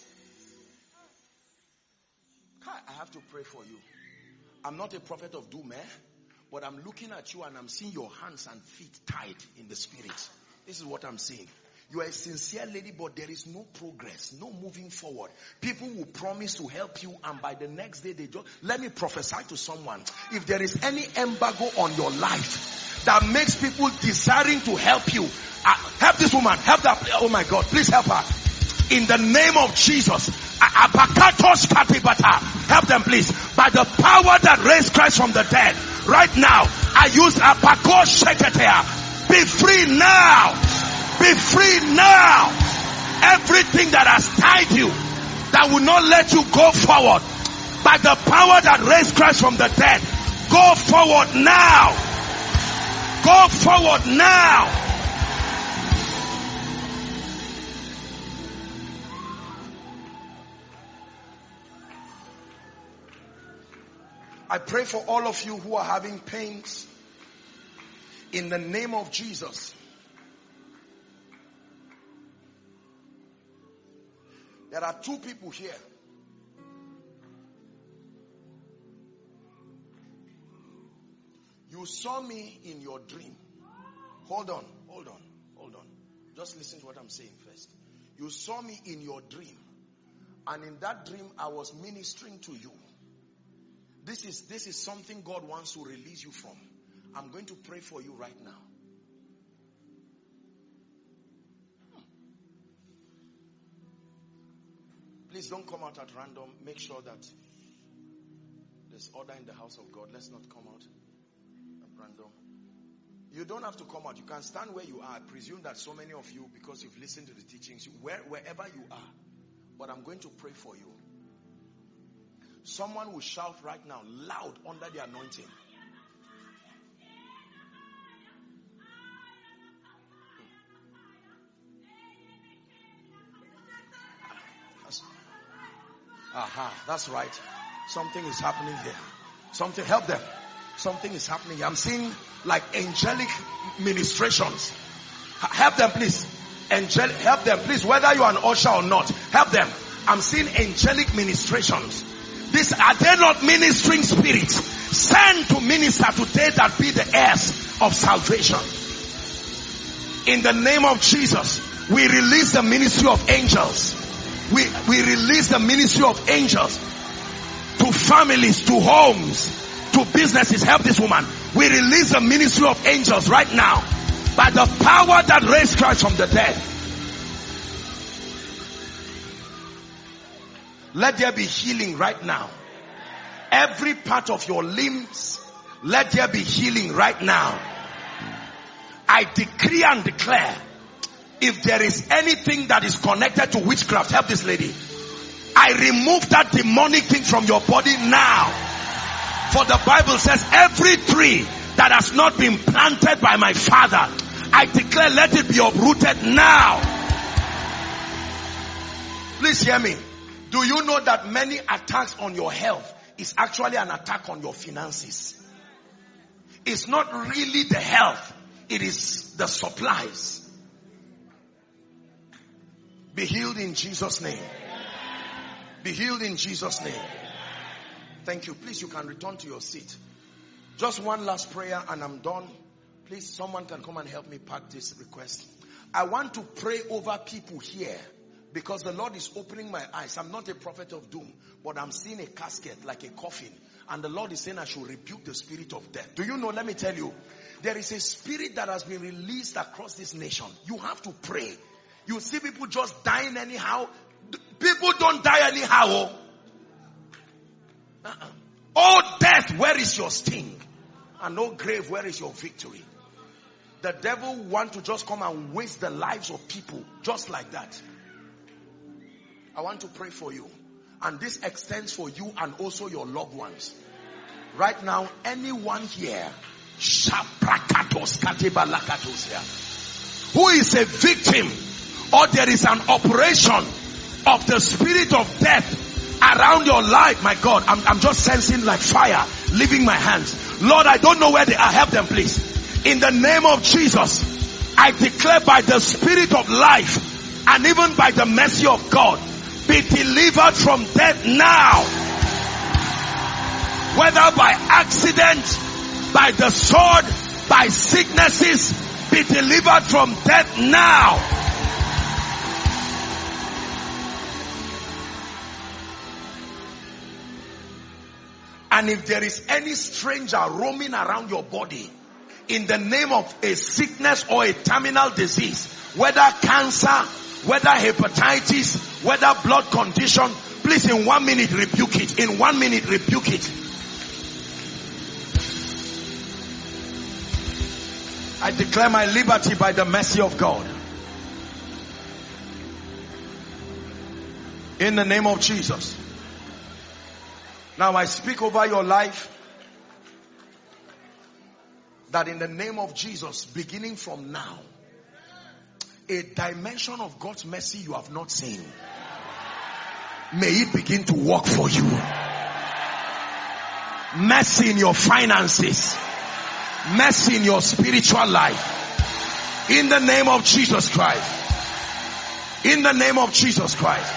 I have to pray for you. I'm not a prophet of doom, but I'm looking at you and I'm seeing your hands and feet tied in the spirit. This is what I'm seeing. You are a sincere lady, but there is no progress, no moving forward. People will promise to help you, and by the next day, they just... Let me prophesy to someone. If there is any embargo on your life that makes people desiring to help you, help this woman, help that... Oh my God, please help her. In the name of Jesus, help them please. By the power that raised Christ from the dead, right now, I use Apakosh Sheketea. Be free now. Be free now. Everything that has tied you, that will not let you go forward, by the power that raised Christ from the dead, go forward now. Go forward now. I pray for all of you who are having pains in the name of Jesus. There are two people here. You saw me in your dream. Hold on. Just listen to what I'm saying first. You saw me in your dream. And in that dream, I was ministering to you. This is something God wants to release you from. I'm going to pray for you right now. Please don't come out at random. Make sure that there's order in the house of God. Let's not come out at random. You don't have to come out. You can stand where you are. I presume that so many of you, because you've listened to the teachings, wherever you are. But I'm going to pray for you. Someone will shout right now, loud, under the anointing. That's right. Something is happening here. Something, help them. Something is happening. I'm seeing like angelic ministrations. Help them, please. Help them, please. Whether you are an usher or not, help them. I'm seeing angelic ministrations. Are they not ministering spirits? Send to minister to they that be the heirs of salvation. In the name of Jesus, we release the ministry of angels. We release the ministry of angels to families, to homes, to businesses. Help this woman. We release the ministry of angels right now by the power that raised Christ from the dead. Let there be healing right now. Every part of your limbs, let there be healing right now. I decree and declare, if there is anything that is connected to witchcraft, help this lady. I remove that demonic thing from your body now. For the Bible says, every tree that has not been planted by my Father, I declare, let it be uprooted now. Please hear me. Do you know that many attacks on your health is actually an attack on your finances? It's not really the health. It is the supplies. Be healed in Jesus' name. Be healed in Jesus' name. Thank you. Please, you can return to your seat. Just one last prayer and I'm done. Please, someone can come and help me pack this request. I want to pray over people here because the Lord is opening my eyes. I'm not a prophet of doom, but I'm seeing a casket like a coffin. And the Lord is saying I should rebuke the spirit of death. Do you know, let me tell you, there is a spirit that has been released across this nation. You have to pray. You see people just dying anyhow. People don't die anyhow. Oh death, where is your sting? And oh grave, where is your victory? The devil wants to just come and waste the lives of people just like that. I want to pray for you. And this extends for you and also your loved ones. Right now, anyone here who is a victim or there is an operation of the spirit of death around your life, my God, I'm just sensing like fire leaving my hands. Lord, I don't know where they are. Help them, please. In the name of Jesus, I declare by the spirit of life and even by the mercy of God, be delivered from death now. Whether by accident, by the sword, by sicknesses, be delivered from death now. And if there is any stranger roaming around your body in the name of a sickness or a terminal disease, whether cancer, whether hepatitis, whether blood condition, please in 1 minute rebuke it. In 1 minute rebuke it. I declare my liberty by the mercy of God. In the name of Jesus. Now I speak over your life that in the name of Jesus, beginning from now, a dimension of God's mercy you have not seen, may it begin to work for you. Mercy in your finances. Mercy in your spiritual life. In the name of Jesus Christ. In the name of Jesus Christ.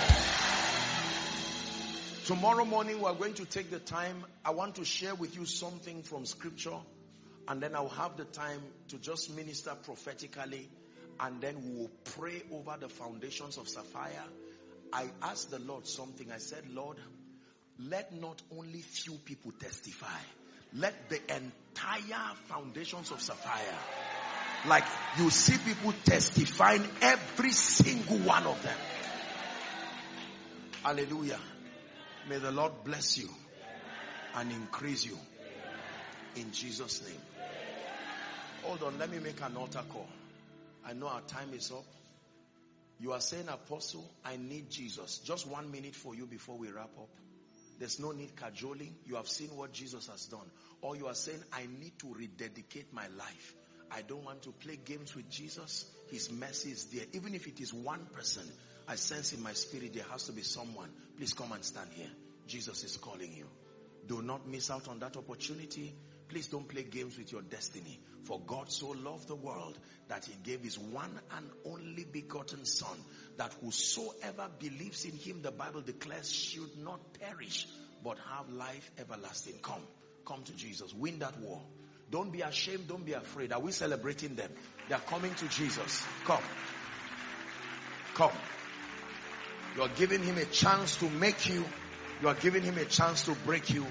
Tomorrow morning we are going to take the time. I want to share with you something from scripture. And then I'll have the time to just minister prophetically. And then we will pray over the foundations of Sapphire. I asked the Lord something. I said, Lord, let not only few people testify. Let the entire foundations of Sapphire, like you see people testifying, every single one of them. Hallelujah. May the Lord bless you and increase you. In Jesus' name. Hold on, let me make an altar call. I know our time is up. You are saying, Apostle, I need Jesus. Just 1 minute for you before we wrap up. There's no need cajoling. You have seen what Jesus has done. Or you are saying, I need to rededicate my life. I don't want to play games with Jesus. His mercy is there. Even if it is one person, I sense in my spirit there has to be someone. Please come and stand here. Jesus is calling you. Do not miss out on that opportunity. Please don't play games with your destiny. For God so loved the world that he gave his one and only begotten Son, that whosoever believes in him, the Bible declares, should not perish, but have life everlasting. Come, Come to Jesus. Win that war. Don't be ashamed. Don't be afraid. Are we celebrating them? They are coming to Jesus. Come. Come. You are giving him a chance to make you. You are giving him a chance to break you.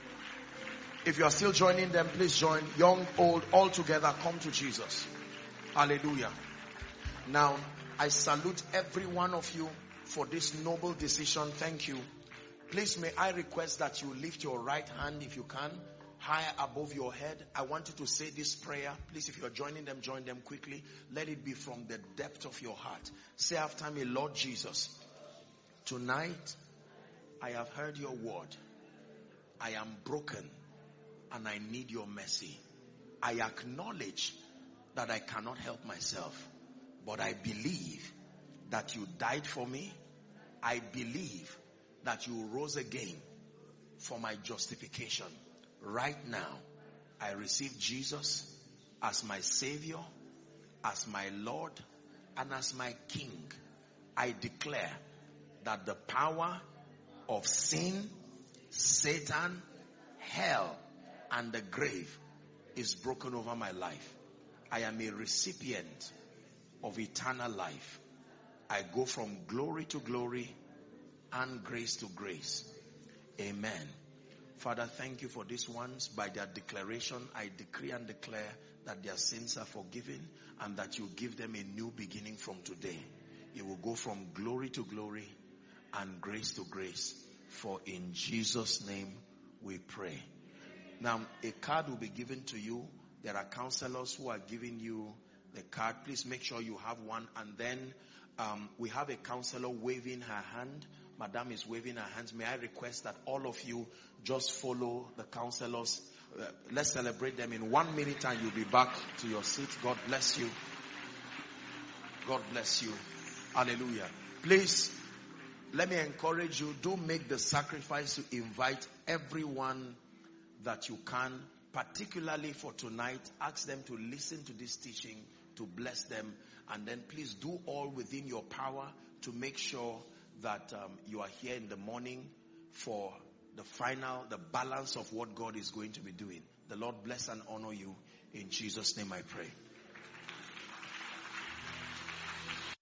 If you are still joining them, please join. Young, old, all together, come to Jesus. Hallelujah. Now, I salute every one of you for this noble decision. Thank you. Please, may I request that you lift your right hand, if you can, higher above your head. I want you to say this prayer. Please, if you are joining them, join them quickly. Let it be from the depth of your heart. Say after me, Lord Jesus, tonight I have heard your word. I am broken and I need your mercy. I acknowledge that I cannot help myself, but I believe that you died for me. I believe that you rose again for my justification. Right now, I receive Jesus as my Savior, as my Lord, and as my King. I declare that the power of sin, Satan, hell, and the grave is broken over my life. I am a recipient of eternal life. I go from glory to glory and grace to grace. Amen. Father, thank you for these ones. By their declaration, I decree and declare that their sins are forgiven and that you give them a new beginning from today. It will go from glory to glory and grace to grace. For in Jesus' name we pray. Now, a card will be given to you. There are counselors who are giving you the card. Please make sure you have one. And then we have a counselor waving her hand. Madam is waving her hands. May I request that all of you just follow the counselors. Let's celebrate them in 1 minute and you'll be back to your seat. God bless you. God bless you. Hallelujah. Please, let me encourage you. Do make the sacrifice to invite everyone that you can, particularly for tonight. Ask them to listen to this teaching, to bless them, and then please do all within your power to make sure that you are here in the morning for the balance of what God is going to be doing. The Lord bless and honor you. In Jesus' name I pray.